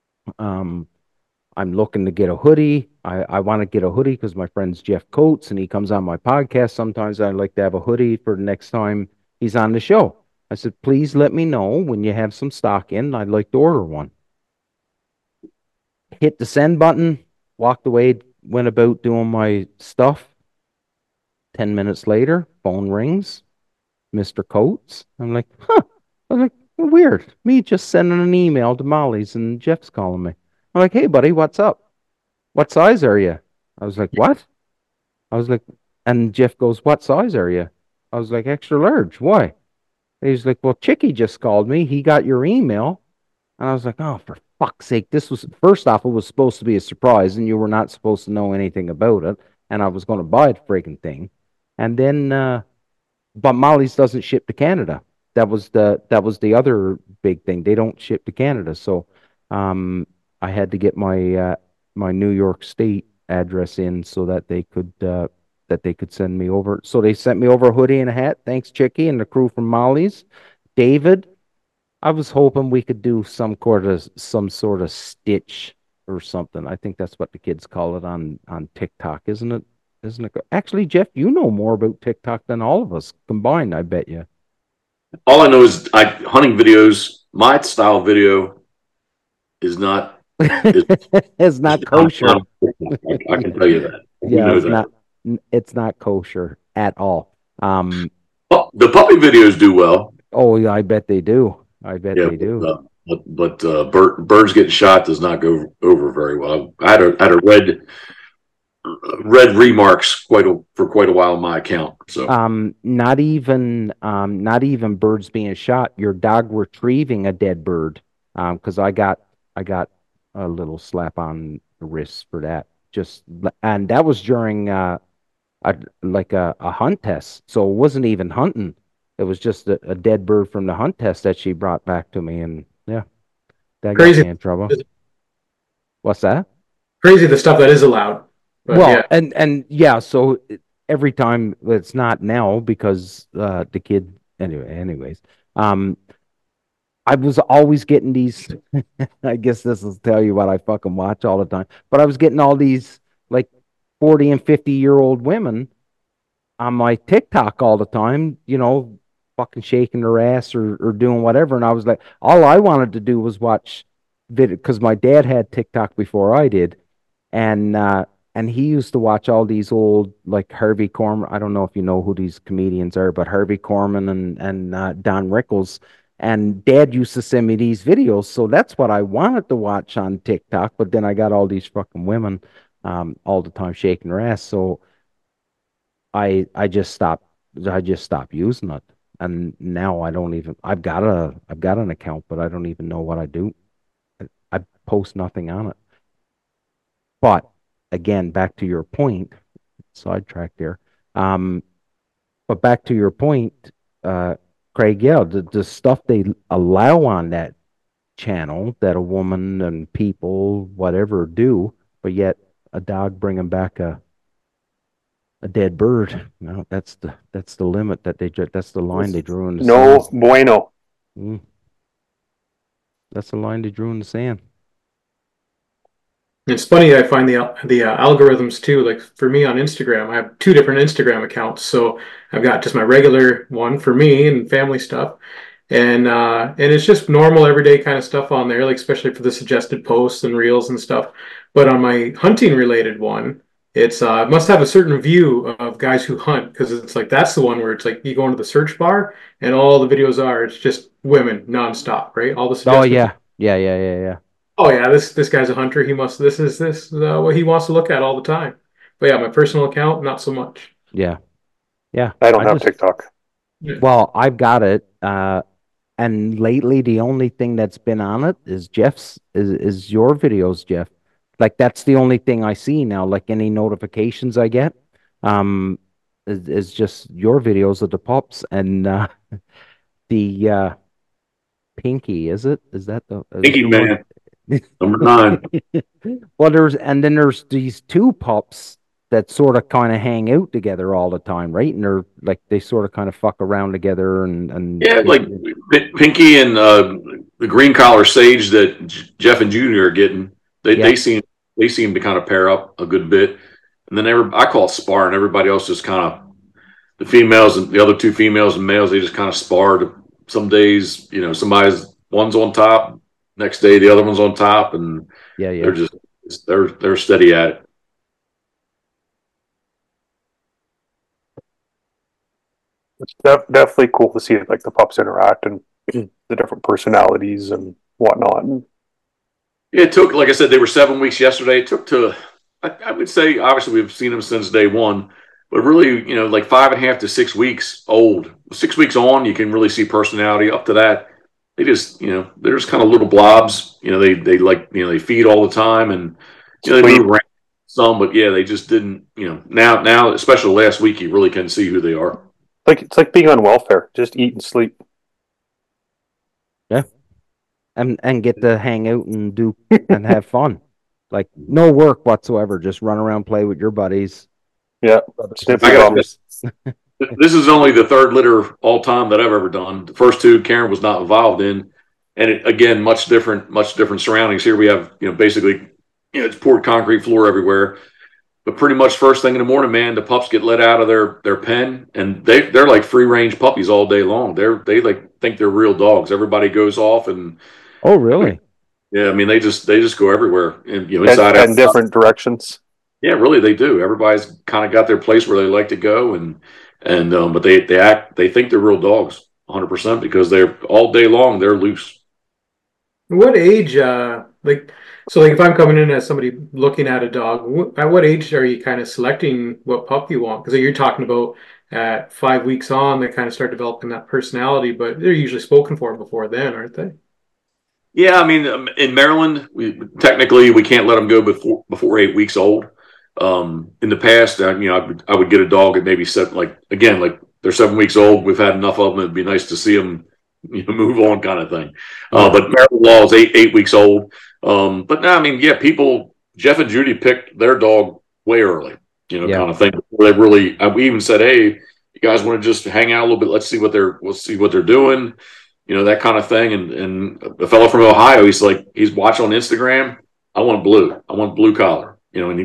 B: Um, I'm looking to get a hoodie. I, I want to get a hoodie because my friend's Jeff Coates and he comes on my podcast. Sometimes I'd like to have a hoodie for the next time he's on the show. I said, please let me know when you have some stock in. I'd like to order one. Hit the send button, walked away, went about doing my stuff. Ten minutes later, phone rings, Mister Coates. I'm like, huh. I was like, weird. Me just sending an email to Molly's and Jeff's calling me. I'm like, hey, buddy, what's up? What size are you? I was like, what? I was like, and Jeff goes, what size are you? I was like, extra large. Why? And he's like, well, Chicky just called me. He got your email. And I was like, oh, for fuck's sake. This was, first off, it was supposed to be a surprise and you were not supposed to know anything about it. And I was going to buy the freaking thing. And then, uh, but Molly's doesn't ship to Canada. That was the that was the other big thing. They don't ship to Canada. So um I had to get my uh my New York State address in so that they could uh that they could send me over. So they sent me over a hoodie and a hat. Thanks, Chicky and the crew from Molly's. David, I was hoping we could do some sort of some sort of stitch or something. I think that's what the kids call it on on TikTok, isn't it? Isn't it? Actually, Jeff, you know more about TikTok than all of us combined, I bet you.
C: All I know is I hunting videos. My style video is not. Is,
B: It's not
C: is
B: kosher.
C: Not, I, I can tell you that. You
B: Yeah,
C: know
B: it's
C: that.
B: not it's not kosher at all. Um,
C: Well, the puppy videos do well.
B: oh yeah, I bet they do. I bet
C: Yeah,
B: they do.
C: uh, but but uh, bird, birds getting shot does not go over very well. I had a had a red red remarks quite a, for quite a while on my account. So
B: Um, not even um, not even birds being shot. Your dog retrieving a dead bird. Um, because I got I got a little slap on the wrist for that. Just and that was during uh a like a, a hunt test. So it wasn't even hunting. It was just a, a dead bird from the hunt test that she brought back to me, and yeah, that got
D: Crazy,
B: me in trouble. What's that?
D: crazy the stuff that is allowed. But
B: Well,
D: yeah,
B: and and yeah, so it- every time it's not now because uh the kid anyway, anyways. Um I was always getting these I guess this will tell you what I fucking watch all the time. But I was getting all these like forty and fifty year old women on my TikTok all the time, you know, fucking shaking their ass or, or doing whatever. And I was like, all I wanted to do was watch video because my dad had TikTok before I did. And, uh, and he used to watch all these old, like Harvey Korman. I don't know if you know who these comedians are, but Harvey Korman and, and uh, Don Rickles. And dad used to send me these videos. So that's what I wanted to watch on TikTok. But then I got all these fucking women um, all the time shaking their ass. So I I just stopped I just stopped using it. And now I don't even I've got a I've got an account, but I don't even know what I do. I, I post nothing on it. But again, back to your point, sidetrack there. Um, but back to your point, uh, Craig, yeah, the, the stuff they allow on that channel that a woman and people, whatever, do, but yet a dog bringing back a a dead bird. No, that's the that's the limit that they drew. That's the line they drew in the
E: No
B: sand.
E: bueno.
B: Mm. That's the line they drew in the sand.
D: It's funny, I find the al- the uh, algorithms too. Like for me on Instagram, I have two different Instagram accounts. So I've got just my regular one for me and family stuff, and uh, and it's just normal everyday kind of stuff on there, like especially for the suggested posts and reels and stuff. But on my hunting related one, it's uh, it must have a certain view of guys who hunt because it's like that's the one where it's like you go into the search bar and all the videos are it's just women nonstop, right? All the
B: Oh
D: suggested
B: yeah, yeah, yeah, yeah, yeah.
D: oh yeah, this this guy's a hunter. He must. This is this uh, what he wants to look at all the time. But yeah, my personal account, not so much.
B: Yeah, yeah.
E: I don't
B: I
E: have
B: just
E: TikTok.
B: well, I've got it. Uh, and lately the only thing that's been on it is Jeff's is is your videos, Jeff. Like that's the only thing I see now. Like any notifications I get, um, is, is just your videos of the pups and uh, the uh, Pinky. Is it? Is that the is
C: Pinky
B: the one?
C: man, number nine.
B: Well, there's and then there's these two pups that sort of kind of hang out together all the time, right? And they're like they sort of kind of fuck around together and and
C: Yeah, like P- Pinky and uh, the green collar Sage that J- Jeff and Junior are getting. They
B: Yeah.
C: they seem they seem to kind of pair up a good bit, and then every, I call it spar, and everybody else just kind of the females and the other two females and males. They just kind of spar. To, some days, you know, somebody's one's on top, next day the other one's on top, and
B: yeah, yeah.
C: they're just they're they're steady at it.
E: It's def- definitely cool to see like the pups interact and the different personalities and whatnot. And
C: It took, like I said, they were seven weeks yesterday. It took to, I, I would say, obviously we've seen them since day one, but really, you know, like five and a half to six weeks old. Six weeks on, you can really see personality. Up to that, they just, you know, they're just kind of little blobs. You know, they they like, you know, they feed all the time, and you know, they move around some, but yeah, they just didn't. You know, now now especially last week, you really can see who they are.
E: like it's like being on welfare, just eat and sleep.
B: Yeah. And and get to hang out and do and have fun. Like no work whatsoever. Just run around, play with your buddies.
E: Yeah,
C: I got this is only the third litter all time that I've ever done. The first two Karen was not involved in, and it, again, much different, much different surroundings. Here we have, you know, basically, you know, it's poured concrete floor everywhere. But pretty much first thing in the morning, man, the pups get let out of their their pen, and they they're like free range puppies all day long. They're they like think they're real dogs. Everybody goes off and
B: Oh, really?
C: yeah, I mean they just they just go everywhere and you know
E: and,
C: inside
E: and
C: out.
E: different directions.
C: Yeah, really they do. Everybody's kind of got their place where they like to go, and and um, but they they act they think they're real dogs, one hundred percent, because they're all day long they're loose.
D: What age, uh, like, so like if I'm coming in as somebody looking at a dog, wh- at what age are you kind of selecting what pup you want? Because you're talking about at five weeks on, they kind of start developing that personality, but they're usually spoken for before then, aren't they?
C: Yeah, I mean, um, in Maryland, we technically we can't let them go before before eight weeks old. Um, in the past, uh, you know, I would, I would get a dog at maybe seven, like again, like they're seven weeks old. We've had enough of them. It'd be nice to see them, you know, move on, kind of thing. Uh, but Maryland law is eight eight weeks old. Um, but now, I mean, yeah, people. Jeff and Judy picked their dog way early, you know,
B: Yeah.
C: kind of thing. Before they really, uh, we even said, hey, you guys want to just hang out a little bit? Let's see what they're, we'll see what they're doing. You know, that kind of thing. And and a fellow from Ohio, he's like, he's watching on Instagram. I want blue. I want blue collar. You know, and he,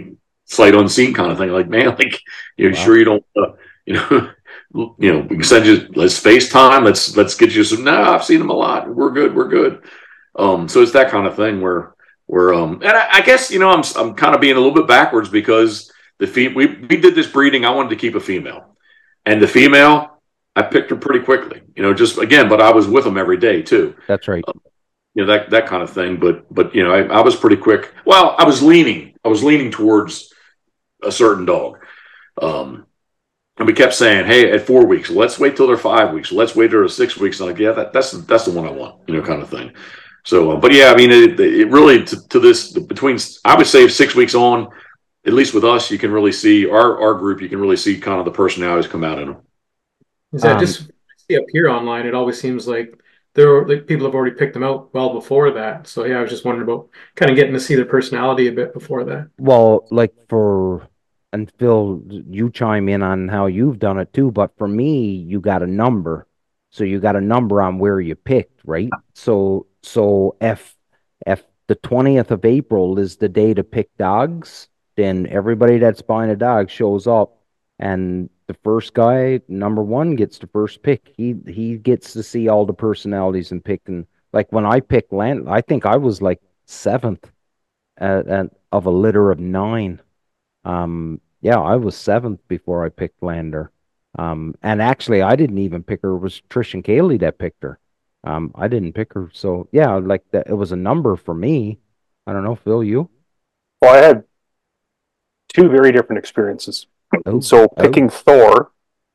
C: sight unseen kind of thing. Like, man, like, you know,
B: Wow.
C: sure you don't, uh, you know, you know, we can send you, let's FaceTime. Let's, let's get you some, no, I've seen them a lot. We're good. We're good. Um, so it's that kind of thing where, where, um, and I, I guess, you know, I'm, I'm kind of being a little bit backwards because the fee, we, we did this breeding. I wanted to keep a female, and the female, I picked her pretty quickly, you know, just again, but I was with them every day too.
B: That's right.
C: Um, you know, that, that kind of thing. But, but, you know, I, I was pretty quick. Well, I was leaning, I was leaning towards a certain dog. Um, and we kept saying, hey, at four weeks, let's wait till they're five weeks. Let's wait till they're six weeks. And I'm like, yeah, that, that's, that's the one I want, you know, kind of thing. So, uh, but yeah, I mean, it, it really to, to this between, I would say six weeks on, at least with us, you can really see our, our group, you can really see kind of the personalities come out in them.
D: Is that
B: Um,
D: just see up here online? It always seems like there are like people have already picked them out well before that. So yeah, I was just wondering about kind of getting to see their personality a bit before that.
B: Well, like for, and Phil, you chime in on how you've done it too, but for me, you got a number. So you got a number on where you picked, right? So, so if, if the twentieth of April is the day to pick dogs, then everybody that's buying a dog shows up, and the first guy, number one, gets the first pick. He, he gets to see all the personalities and picking. Like when I picked Land, I think I was like seventh at, at, of a litter of nine. Um, yeah, I was seventh before I picked Lander. Um, and actually, I didn't even pick her. It was Trish and Kaylee that picked her. Um, I didn't pick her. So yeah, like that, it was a number for me. I don't know, Phil, you?
E: Well, I had two very different experiences.
B: Oh,
E: So
B: oh,
E: picking Thor,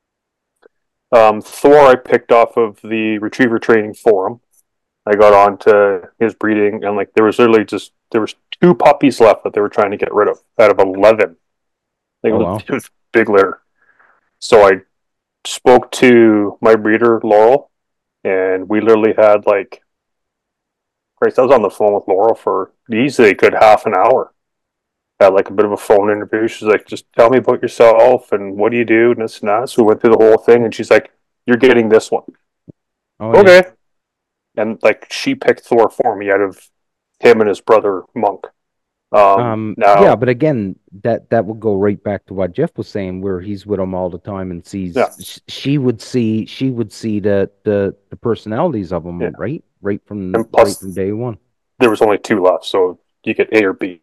E: um, Thor I picked off of the retriever training forum. I got on to his breeding, and like there was literally just there was two puppies left that they were trying to get rid of out of eleven. Like,
B: Oh,
E: it was,
B: wow.
E: it was a big litter. So I spoke to my breeder Laurel, and we literally had like, Christ, I was on the phone with Laurel for easily a good half an hour. Had like a bit of a phone interview. She's like, just tell me about yourself and what do you do and this and that. So we went through the whole thing, and she's like, you're getting this one.
B: oh, yeah.
E: Okay. And like she picked Thor for me out of him and his brother Monk. Um,
B: Um,
E: now,
B: yeah, but again, that that would go right back to what Jeff was saying, where he's with them all the time and sees.
E: Yeah.
B: sh- She would see, she would see the the the personalities of them,
E: Yeah.
B: right, right from
E: And plus-
B: right from day one.
E: there was only two left, so you get A or B.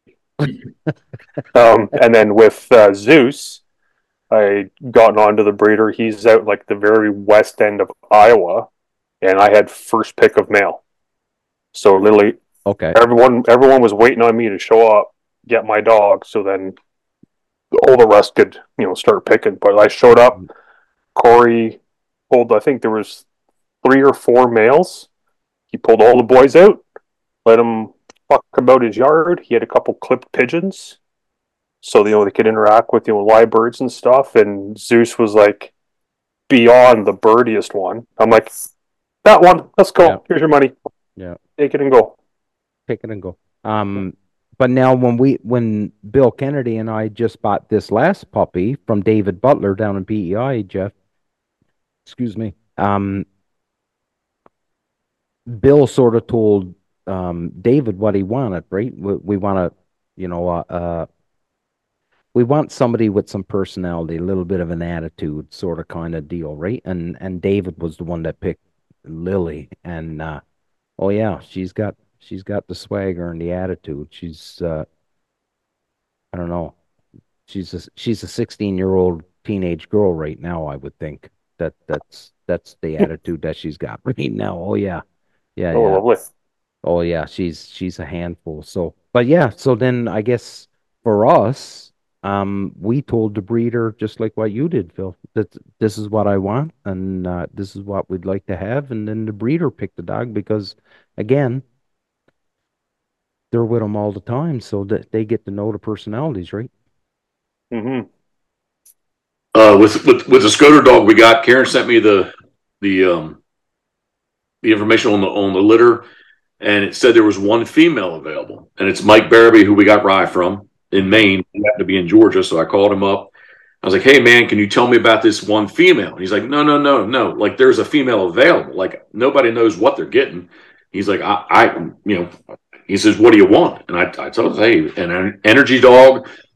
E: um, and then with uh, Zeus, I gotten onto the breeder. He's out like the very west end of Iowa, and I had first pick of male. So literally,
B: Okay.
E: everyone everyone was waiting on me to show up, get my dog, so then all the rest could, you know, start picking. But I showed up. Corey pulled, I think there was three or four males. He pulled all the boys out, let them fuck about his yard. He had a couple clipped pigeons, so you know they could interact with, you know, live birds and stuff. And Zeus was like beyond the birdiest one. I'm like, that one, let's go.
B: Yeah.
E: Here's your money.
B: Yeah.
E: Take it and go.
B: Pick it and go. Um, but now when we when Bill Kennedy and I just bought this last puppy from David Butler down in P E I, Jeff, excuse me. Um, Bill sort of told um David what he wanted, right? We, we want to, you know, uh, uh, we want somebody with some personality, a little bit of an attitude, sort of kind of deal, right? And and David was the one that picked Lily, and uh, oh yeah, she's got she's got the swagger and the attitude. She's uh, I don't know, she's a she's a sixteen year old teenage girl right now. I would think that that's that's the attitude that she's got right now. Oh yeah, yeah,
E: Oh,
B: yeah.
E: lovely.
B: Oh yeah, she's she's a handful. So, but yeah, so then I guess for us, um, we told the breeder just like what you did, Phil, that this is what I want and uh, this is what we'd like to have, and then the breeder picked the dog because, again, they're with them all the time, so that they get to know the personalities, right?
E: hmm
C: Uh, with, with, with the Scoter dog we got, Karen sent me the, the, um, the information on the, on the litter, and it said there was one female available, and it's Mike Barabee, who we got Rye from in Maine. He happened to be in Georgia. So I called him up. I was like, hey man, can you tell me about this one female? And he's like, no, no, no, no. Like there's a female available. Like nobody knows what they're getting. He's like, I, I you know, he says, what do you want? And I, I told him, hey, an energy dog,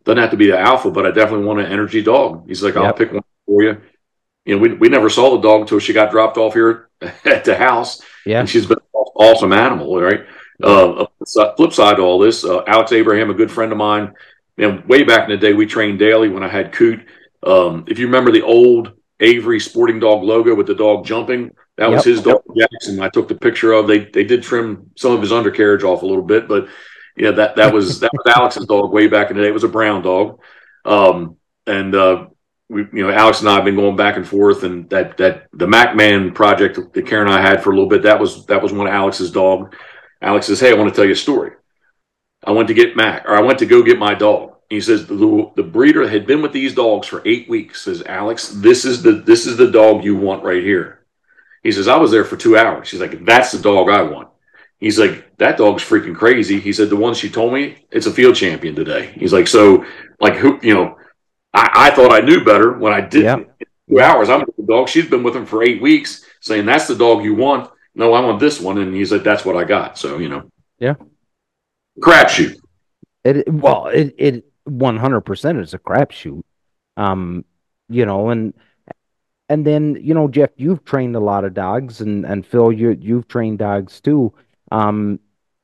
C: doesn't have to be the alpha, but I definitely want an energy dog. He's like, I'll
B: Yep.
C: pick one for you. You know, we we never saw the dog until she got dropped off here at the house,
B: Yeah.
C: and she's been an awesome animal, right? Uh, flip side to all this, uh, Alex Abraham, a good friend of mine, you know, way back in the day, we trained daily when I had Coot. Um, if you remember the old Avery Sporting Dog logo with the dog jumping, that was
B: Yep.
C: his dog, Jackson. I took the picture of. They they did trim some of his undercarriage off a little bit, but yeah, that that was that was Alex's dog way back in the day. It was a brown dog, um, and uh, we, you know, Alex and I have been going back and forth, and that that the Mac Man project that Karen and I had for a little bit, that was that was one of Alex's dog. Alex says, "Hey, I want to tell you a story. I went to get Mac, or I went to go get my dog." He says the, the breeder had been with these dogs for eight weeks. Says, "Alex, this is the this is the dog you want right here." He says, "I was there for two hours." He's like, "That's the dog I want." He's like, "That dog's freaking crazy." He said, "The one she told me, it's a field champion today." He's like, "So, like, who, you know, I, I thought I knew better when I didn't.
B: Yep.
C: Two hours, I'm with the dog. She's been with him for eight weeks, saying that's the dog you want. No, I want this one." And he's like, "That's what I got." So, you know,
B: Yeah.
C: crapshoot.
B: It well, it it one hundred percent is a crapshoot. Um, you know, and and then you know, Jeff, you've trained a lot of dogs, and and Phil, you you've trained dogs too. Um,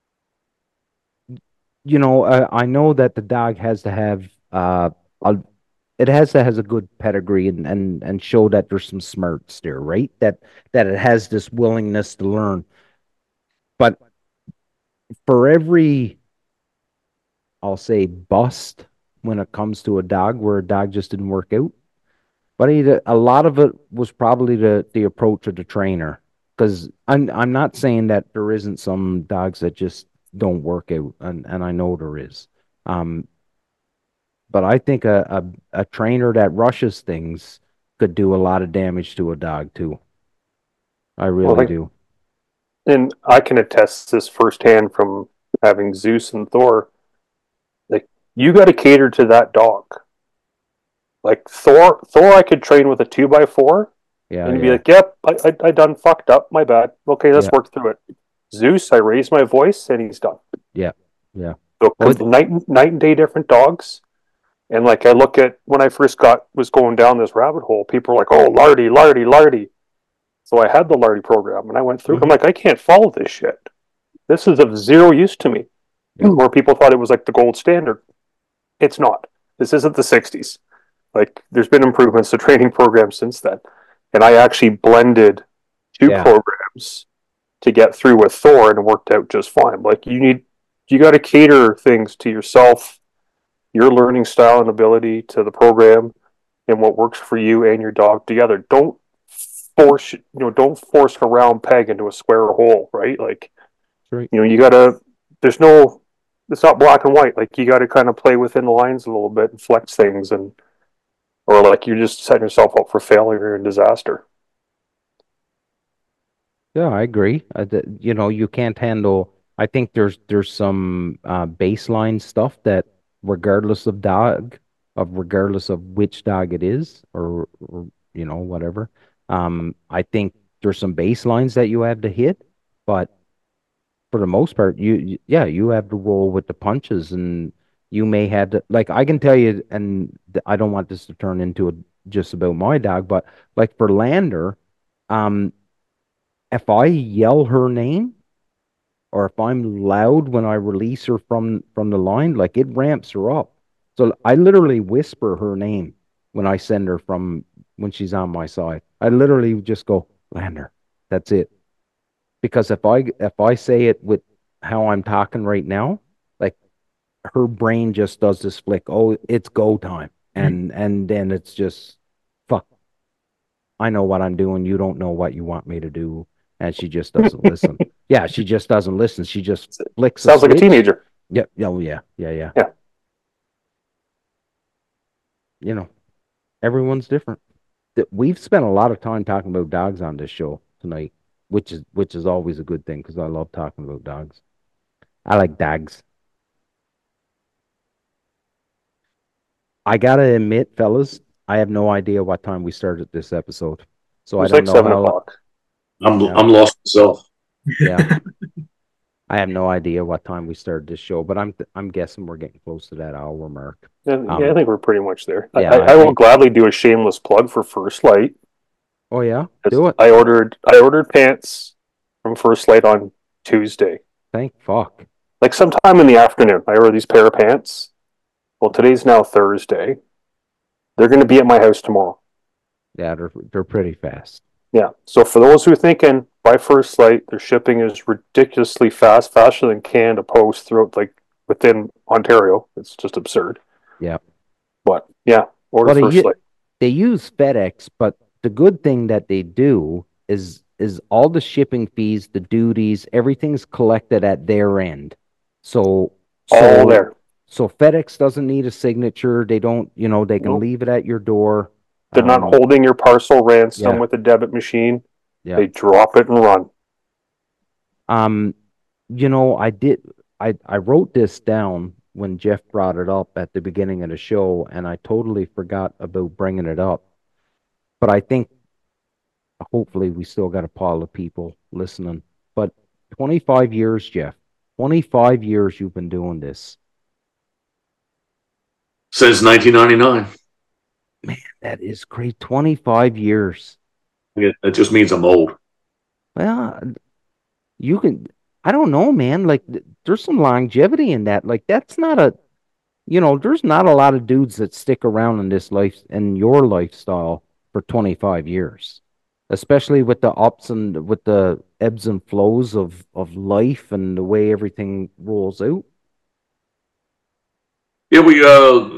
B: you know, uh, I know that the dog has to have uh, a, it has to has a good pedigree and and and show that there's some smarts there, right? That that it has this willingness to learn. But for every, I'll say, bust when it comes to a dog where a dog just didn't work out. But he, a lot of it was probably the the approach of the trainer. Because I'm I'm not saying that there isn't some dogs that just don't work out, and, and I know there is. Um, but I think a, a a trainer that rushes things could do a lot of damage to a dog too. I really
E: Well, like-
B: do.
E: And I can attest this firsthand from having Zeus and Thor. Like, you got to cater to that dog. Like Thor, Thor, I could train with a two by four,
B: Yeah,
E: and he'd be
B: yeah,
E: like, "Yep, I, I, I done fucked up. My bad. Okay, let's
B: Yeah.
E: work through it." Zeus, I raise my voice, and he's done.
B: yeah, yeah.
E: So
B: Well,
E: com- night night and day different dogs. And like I look at when I first got was going down this rabbit hole, people were like, "Oh, Lardy, Lardy, Lardy." So I had the Lardy program, and I went through. I'm like, I can't follow this shit. This is of zero use to me.
B: Yeah.
E: Where people thought it was like the gold standard. It's not. This isn't the sixties. Like, there's been improvements to training programs since then. And I actually blended two
B: Yeah.
E: programs to get through with Thor, and it worked out just fine. Like, you need, you got to cater things to yourself, your learning style and ability to the program, and what works for you and your dog together. Don't force, you know, don't force a round peg into a square hole, right? Like,
B: Right.
E: you know, you got to, there's no, it's not black and white. Like, you got to kind of play within the lines a little bit and flex things, and, or like you're just setting yourself up for failure and disaster.
B: Yeah, I agree. Uh, th- you know, you can't handle. I think there's there's some uh, baseline stuff that, regardless of dog, of regardless of which dog it is, or, or you know whatever. Um, I think there's some baselines that you have to hit, but for the most part, you, you yeah, you have to roll with the punches, and you may have to, like, I can tell you, and th- I don't want this to turn into a, just about my dog, but like for Lander, um. if I yell her name, or if I'm loud when I release her from from the line, like, it ramps her up. So I literally whisper her name when I send her from when she's on my side. I literally just go, Lander. That's it. Because if I if I say it with how I'm talking right now, like, her brain just does this flick. Oh, it's go time, and and then it's just, fuck. I know what I'm doing. You don't know what you want me to do. And she just doesn't listen. Yeah, she just doesn't listen. She just flicks a
E: Sounds like a
B: switch.
E: teenager.
B: Yeah, yeah, oh, yeah, yeah, yeah.
E: Yeah.
B: You know, everyone's different. Th- We've spent a lot of time talking about dogs on this show tonight, which is which is always a good thing because I love talking about dogs. I like dogs. I gotta admit, fellas, I have no idea what time we started this episode, so
E: It
B: I
E: was
B: don't
E: like
B: know
E: seven
B: how.
E: o'clock.
C: I'm
B: Yeah.
C: I'm lost myself.
B: Yeah. I have no idea what time we started this show, but I'm I'm guessing we're getting close to that hour mark.
E: And,
B: Um,
E: yeah, I think we're pretty much there.
B: yeah,
E: I, I, I will
B: I-
E: gladly do a shameless plug for First Light.
B: Oh yeah,
E: 'Cause
B: do it.
E: I ordered I ordered pants from First Light on Tuesday.
B: Thank fuck.
E: Like sometime in the afternoon, I ordered these pair of pants. Well, today's now Thursday. They're going to be at my house tomorrow.
B: Yeah, they're they're pretty fast.
E: Yeah. So for those who are thinking, buy First Light, their shipping is ridiculously fast, faster than Canada Post throughout like within Ontario. It's just absurd.
B: Yeah.
E: But yeah, order
B: Well, they,
E: First
B: u-
E: Light.
B: they use FedEx, but the good thing that they do is is all the shipping fees, the duties, everything's collected at their end. So so
E: All there.
B: so FedEx doesn't need a signature. They don't, you know, they can
E: Nope.
B: leave it at your door.
E: They're not
B: Um,
E: holding your parcel ransom
B: yeah.
E: with a debit machine.
B: Yeah.
E: They drop it and run.
B: Um, you know, I did I I wrote this down when Jeff brought it up at the beginning of the show, and I totally forgot about bringing it up. But I think hopefully we still got a pile of people listening. But twenty-five years, Jeff. twenty-five years you've been doing this.
C: Since nineteen ninety-nine.
B: That is great. twenty-five years.
C: It, it just means I'm old.
B: Well, you can, I don't know, man. Like, th- there's some longevity in that. Like, that's not a, you know, there's not a lot of dudes that stick around in this life, in your lifestyle for twenty-five years, especially with the ups and with the ebbs and flows of, of life and the way everything rolls out.
C: Yeah, we uh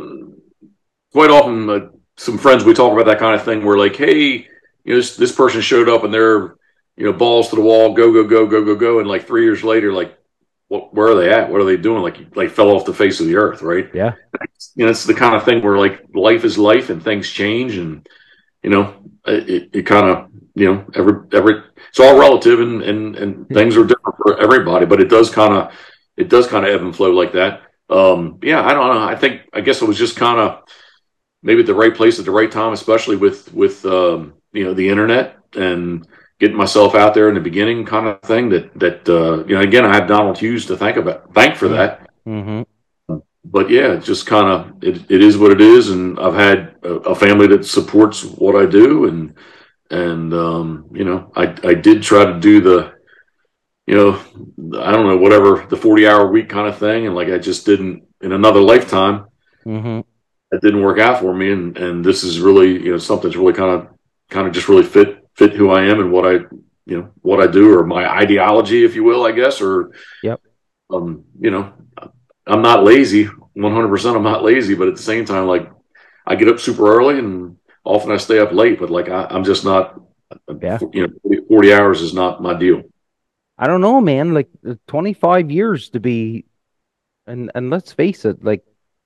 C: quite often uh, some friends we talk about that kind of thing. We're like, hey, you know, this this person showed up and they're you know balls to the wall, go go go go go go, and like three years later, like, what? Where are they at? What are they doing? Like like fell off the face of the earth, right?
B: Yeah.
C: You know, it's the kind of thing where like life is life and things change, and you know, it it kind of you know every every it's all relative, and and and things are different for everybody, but it does kind of it does kind of ebb and flow like that. Um, yeah, I don't know. I think I guess it was just kind of maybe at the right place at the right time, especially with with um, you know the internet and getting myself out there in the beginning, kind of thing. That that uh, you know, again, I have Donald Hughes to thank about, thank for that.
B: Mm-hmm.
C: But yeah, it's just kind of it, it is what it is, and I've had a, a family that supports what I do, and and um, you know, I I did try to do the you know, I don't know, whatever the forty hour week kind of thing. And like, I just didn't in another lifetime,
B: Mm-hmm.
C: it didn't work out for me. And, and this is really, you know, something's really kind of, kind of just really fit, fit who I am and what I, you know, what I do, or my ideology, if you will, I guess, or,
B: Yep.
C: um, you know, I'm not lazy, one hundred percent. I'm not lazy, but at the same time, like I get up super early and often I stay up late, but like, I, I'm just not,
B: Yeah.
C: you know, forty hours is not my deal.
B: I don't know, man. Like uh, twenty-five years to be, and and let's face it, like,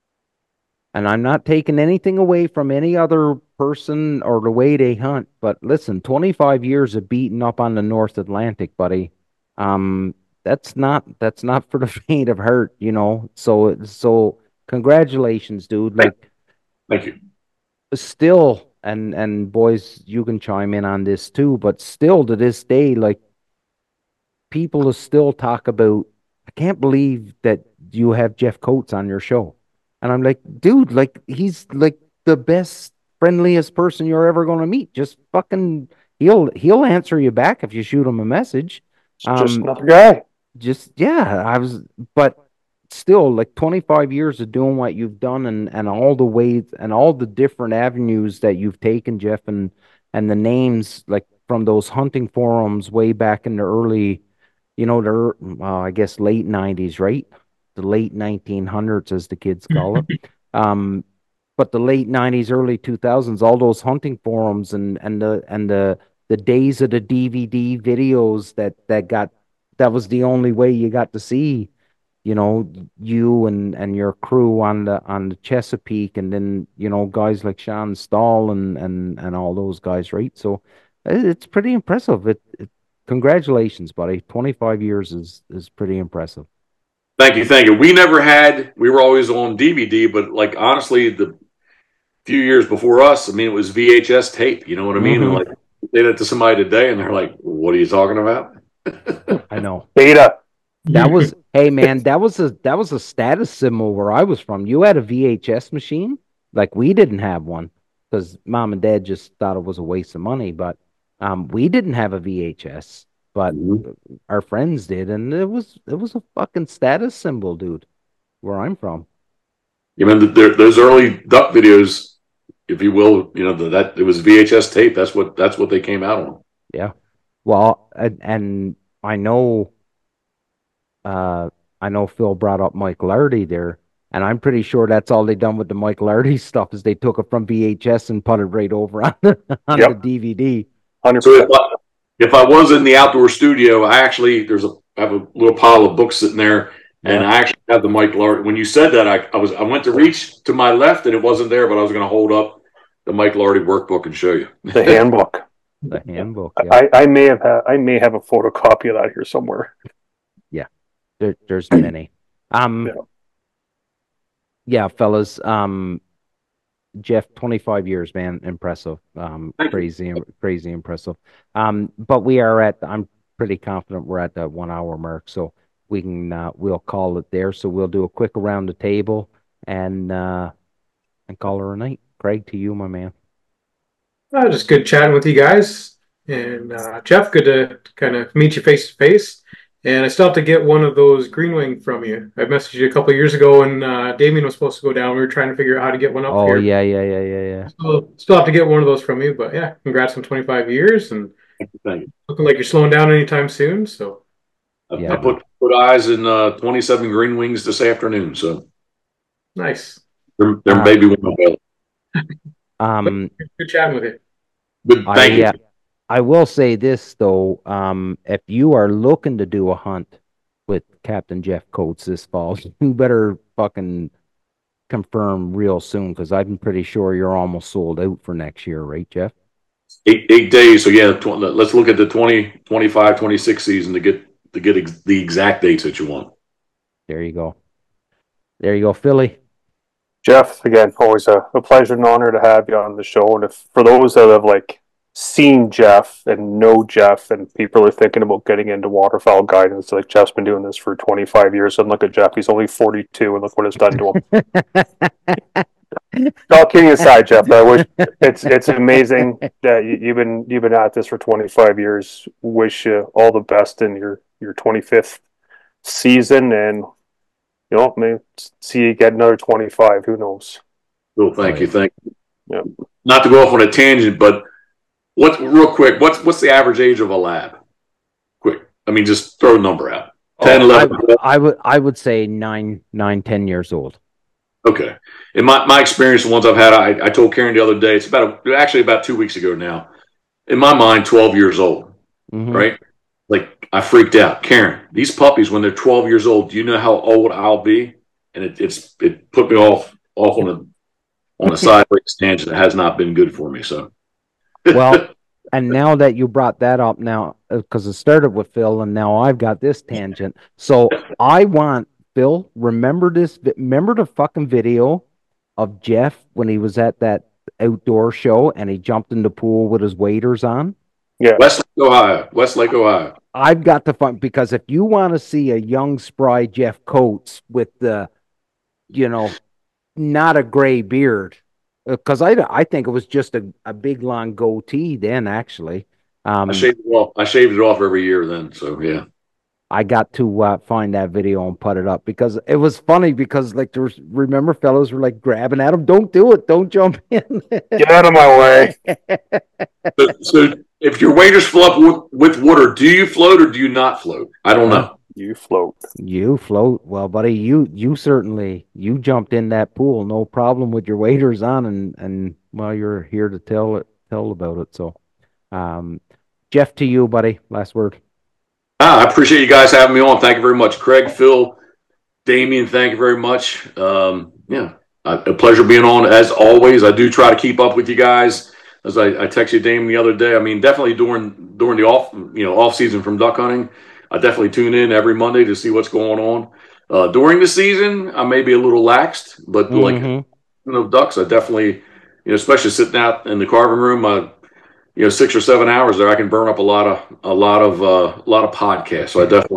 B: and I'm not taking anything away from any other person or the way they hunt, but listen, twenty-five years of beating up on the North Atlantic, buddy. Um, that's not that's not for the faint of heart, you know. So so congratulations, dude. Like,
C: Thank you.
B: still, and and boys, you can chime in on this too, but still to this day, like, people will still talk about, I can't believe that you have Jeff Coates on your show. And I'm like, dude, like, he's like the best, friendliest person you're ever going to meet. Just fucking, he'll he'll answer you back if you shoot him a message.
E: It's just
B: Um,
E: another guy.
B: just, yeah, I was, but still, like, twenty-five years of doing what you've done, and and all the ways and all the different avenues that you've taken, Jeff, and and the names, like, from those hunting forums way back in the early, you know, the, ear- well, I guess late nineties, right? The late nineteen hundreds, as the kids call it. Um, but the late nineties, early two thousands, all those hunting forums, and and the and the the days of the D V D videos that that got, that was the only way you got to see, you know, you and and your crew on the on the Chesapeake, and then, you know, guys like Sean Stahl and and and all those guys, right? So it- it's pretty impressive. It, it Congratulations, buddy. twenty-five years is is pretty impressive.
C: Thank you, thank you. We never had. We were always on D V D, but like honestly, the few years before us, I mean, it was V H S tape. You know what I mean?
B: Mhm.
C: And like, say that to somebody today, and they're like, "What are you talking about?"
B: I know.
E: Beta.
B: That was, hey man, that was a that was a status symbol where I was from. You had a V H S machine, like we didn't have one because mom and dad just thought it was a waste of money. But um, we didn't have a V H S, but
C: Mm-hmm.
B: our friends did, and it was it was a fucking status symbol, dude. Where I'm from.
C: You mean there, those early duck videos, if you will, you know the, that it was V H S tape. That's what that's what they came out on.
B: Yeah. Well, and, and I know. Uh, I know Phil brought up Mike Lardy there, and I'm pretty sure that's all they done with the Mike Lardy stuff is they took it from V H S and put it right over on the, on
E: Yep.
B: the D V D.
E: one hundred
C: So if
E: percent.
C: I, if I was in the outdoor studio, I actually there's a I have a little pile of books sitting there, and
B: Yeah.
C: I actually have the Mike Lardy. When you said that, I, I was I went to reach to my left and it wasn't there, but I was going to hold up the Mike Lardy workbook and show you.
E: The handbook.
B: The handbook. Yeah.
E: I, I may have ha- I may have a photocopy of that here somewhere.
B: There, there's many. Um,
E: Yeah.
B: yeah, fellas. Um, Jeff, twenty-five years, man, impressive. Um,
C: Thank you.
B: crazy, crazy impressive. Um, but we are at. I'm pretty confident we're at that one hour mark, so we can uh, we'll call it there. So we'll do a quick around the table and uh, and call her a night. Craig, to you, my man.
D: Uh, just good chatting with you guys. And uh, Jeff, good to kind of meet you face to face. And I still have to get one of those Green Wing from you. I messaged you a couple of years ago, and uh, Damien was supposed to go down. We were trying to figure out how to get one up
B: Oh
D: here.
B: yeah, yeah, yeah, yeah, yeah.
D: Still, still have to get one of those from you. But yeah, congrats on twenty-five years, and
C: Thank you. Thank you.
D: looking like you're slowing down anytime soon. So
C: I,
B: Yeah.
C: I put put eyes in uh, twenty-seven green wings this afternoon, so
D: nice.
C: they're, they're
B: Uh,
C: baby wing belly.
B: Um,
D: Good chatting with you.
C: But
B: I
C: thank you.
B: uh, I will say this though, um, if you are looking to do a hunt with Captain Jeff Coates this fall, you better fucking confirm real soon because I'm pretty sure you're almost sold out for next year, right, Jeff?
C: Eight eight days. So yeah, tw- let's look at the twenty, twenty-five, twenty-six season to get to get ex- the exact dates that you want.
B: There you go. There you go, Philly.
E: Jeff, again, always a, a pleasure and honor to have you on the show. And if for those that have like seen Jeff and know Jeff, and people are thinking about getting into waterfowl guidance, like Jeff's been doing this for twenty-five years, and look at Jeff, he's only forty-two, and look what it's done to him. All kidding aside, Jeff, I wish it's it's amazing that you, you've been you've been at this for twenty-five years. Wish you all the best in your your twenty-fifth season, and you know, maybe see you get another twenty-five. Who knows?
C: Well, thank
B: Oh,
C: you.
B: yeah.
C: Thank you.
E: Yeah.
C: Not to go off on a tangent, but what real quick, what's what's the average age of a lab? Quick. I mean, just throw a number out. ten,
B: Oh, I,
C: eleven.
B: I would I would say nine nine ten years old.
C: Okay. In my, my experience, the ones I've had, I, I told Karen the other day, it's about a, actually about two weeks ago now. In my mind, twelve years old,
B: Mhm.
C: right? Like I freaked out. Karen, these puppies, when they're twelve years old, do you know how old I'll be? And it, it's it put me off off on a on a sideways tangent that has not been good for me. So,
B: Well, and now that you brought that up now, because it started with Phil, and now I've got this tangent. So I want Phil, remember this, remember the fucking video of Jeff when he was at that outdoor show and he jumped in the pool with his waders on?
E: Yeah,
C: Westlake, Ohio, Westlake, Ohio.
B: I've got to find, because if you want to see a young, spry Jeff Coates with the, you know, not a gray beard, because I, I think it was just a, a big long goatee then, actually. Um,
C: I shaved it off. I shaved it off every year then. So yeah.
B: I got to uh, find that video and put it up because it was funny because like there was, remember fellows were like grabbing at him, don't do it, don't jump in.
E: get out of my way.
C: So, so if your waders fill up with, with water, do you float or do you not float? I don't know.
E: You float.
B: You float. Well, buddy, you you certainly you jumped in that pool, no problem with your waders on, and and well, you're here to tell it tell about it. So, um, Jeff, to you, buddy. Last word.
C: Ah, I appreciate you guys having me on. Thank you very much, Craig, Phil, Damien. Thank you very much. Um, yeah, a pleasure being on as always. I do try to keep up with you guys. As I, I texted Damien the other day. I mean, definitely during during the off you know off season from duck hunting, I definitely tune in every Monday to see what's going on. Uh, during the season, I may be a little laxed, but like
B: Mhm.
C: you know, ducks, I definitely you know, especially sitting out in the carving room, uh, you know, six or seven hours there, I can burn up a lot of a lot of uh, a lot of podcasts. So I definitely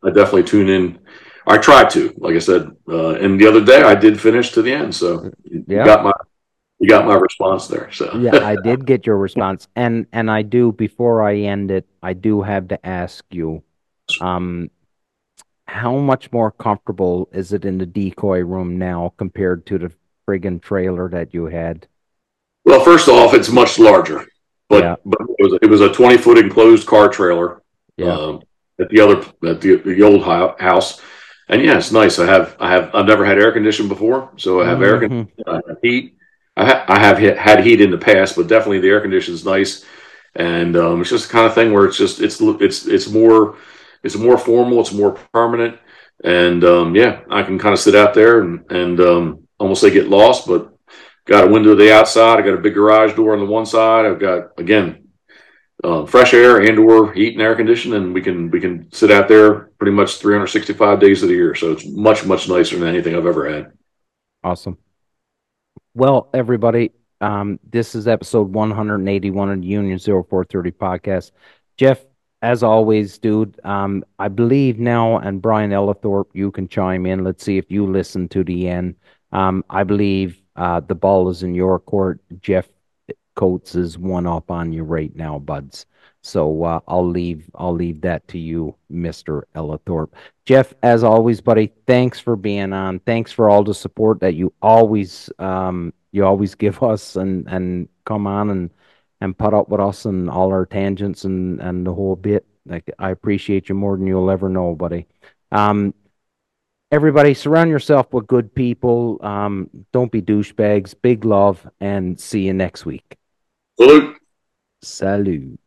C: I definitely tune in. I try to, like I said, uh, and the other day I did finish to the end. So you
B: Yeah.
C: got my you got my response there. So
B: Yeah, I did get your response. And and I do, before I end it, I do have to ask you, um, how much more comfortable is it in the decoy room now compared to the friggin' trailer that you had?
C: well, first off, it's much larger, but
B: Yeah.
C: but it was it was a twenty foot enclosed car trailer.
B: Yeah.
C: Um, at the other at the the old hou- house, and yeah, it's nice. I have I have I've never had air conditioning before, so I have air
B: Mhm.
C: conditioning. I have heat. I, ha- I have hit, had heat in the past, but definitely the air conditioning is nice, and um, it's just the kind of thing where it's just it's it's it's more it's more formal, it's more permanent, and um, yeah, I can kind of sit out there and and um, almost say get lost, but got a window to the outside. I got a big garage door on the one side. I've got again uh, fresh air and or heat and air conditioning, and we can we can sit out there pretty much three hundred sixty-five days of the year. So it's much much nicer than anything I've ever had.
B: Awesome. Well, everybody, um, this is episode one hundred eighty-one of the Union zero four thirty podcast. Jeff, as always, dude, um, I believe now, and Brian Ellithorpe, you can chime in. Let's see if you listen to the end. Um, I believe uh, the ball is in your court. Jeff Coates is one up on you right now, buds. So uh, I'll leave I'll leave that to you, Mister Ellithorpe. Jeff, as always, buddy, thanks for being on. Thanks for all the support that you always um you always give us and and come on and and put up with us and all our tangents and and the whole bit. Like I appreciate you more than you'll ever know, buddy. Um, everybody, surround yourself with good people. Um, don't be douchebags. Big love, and see you next week.
C: Salute.
B: Salut.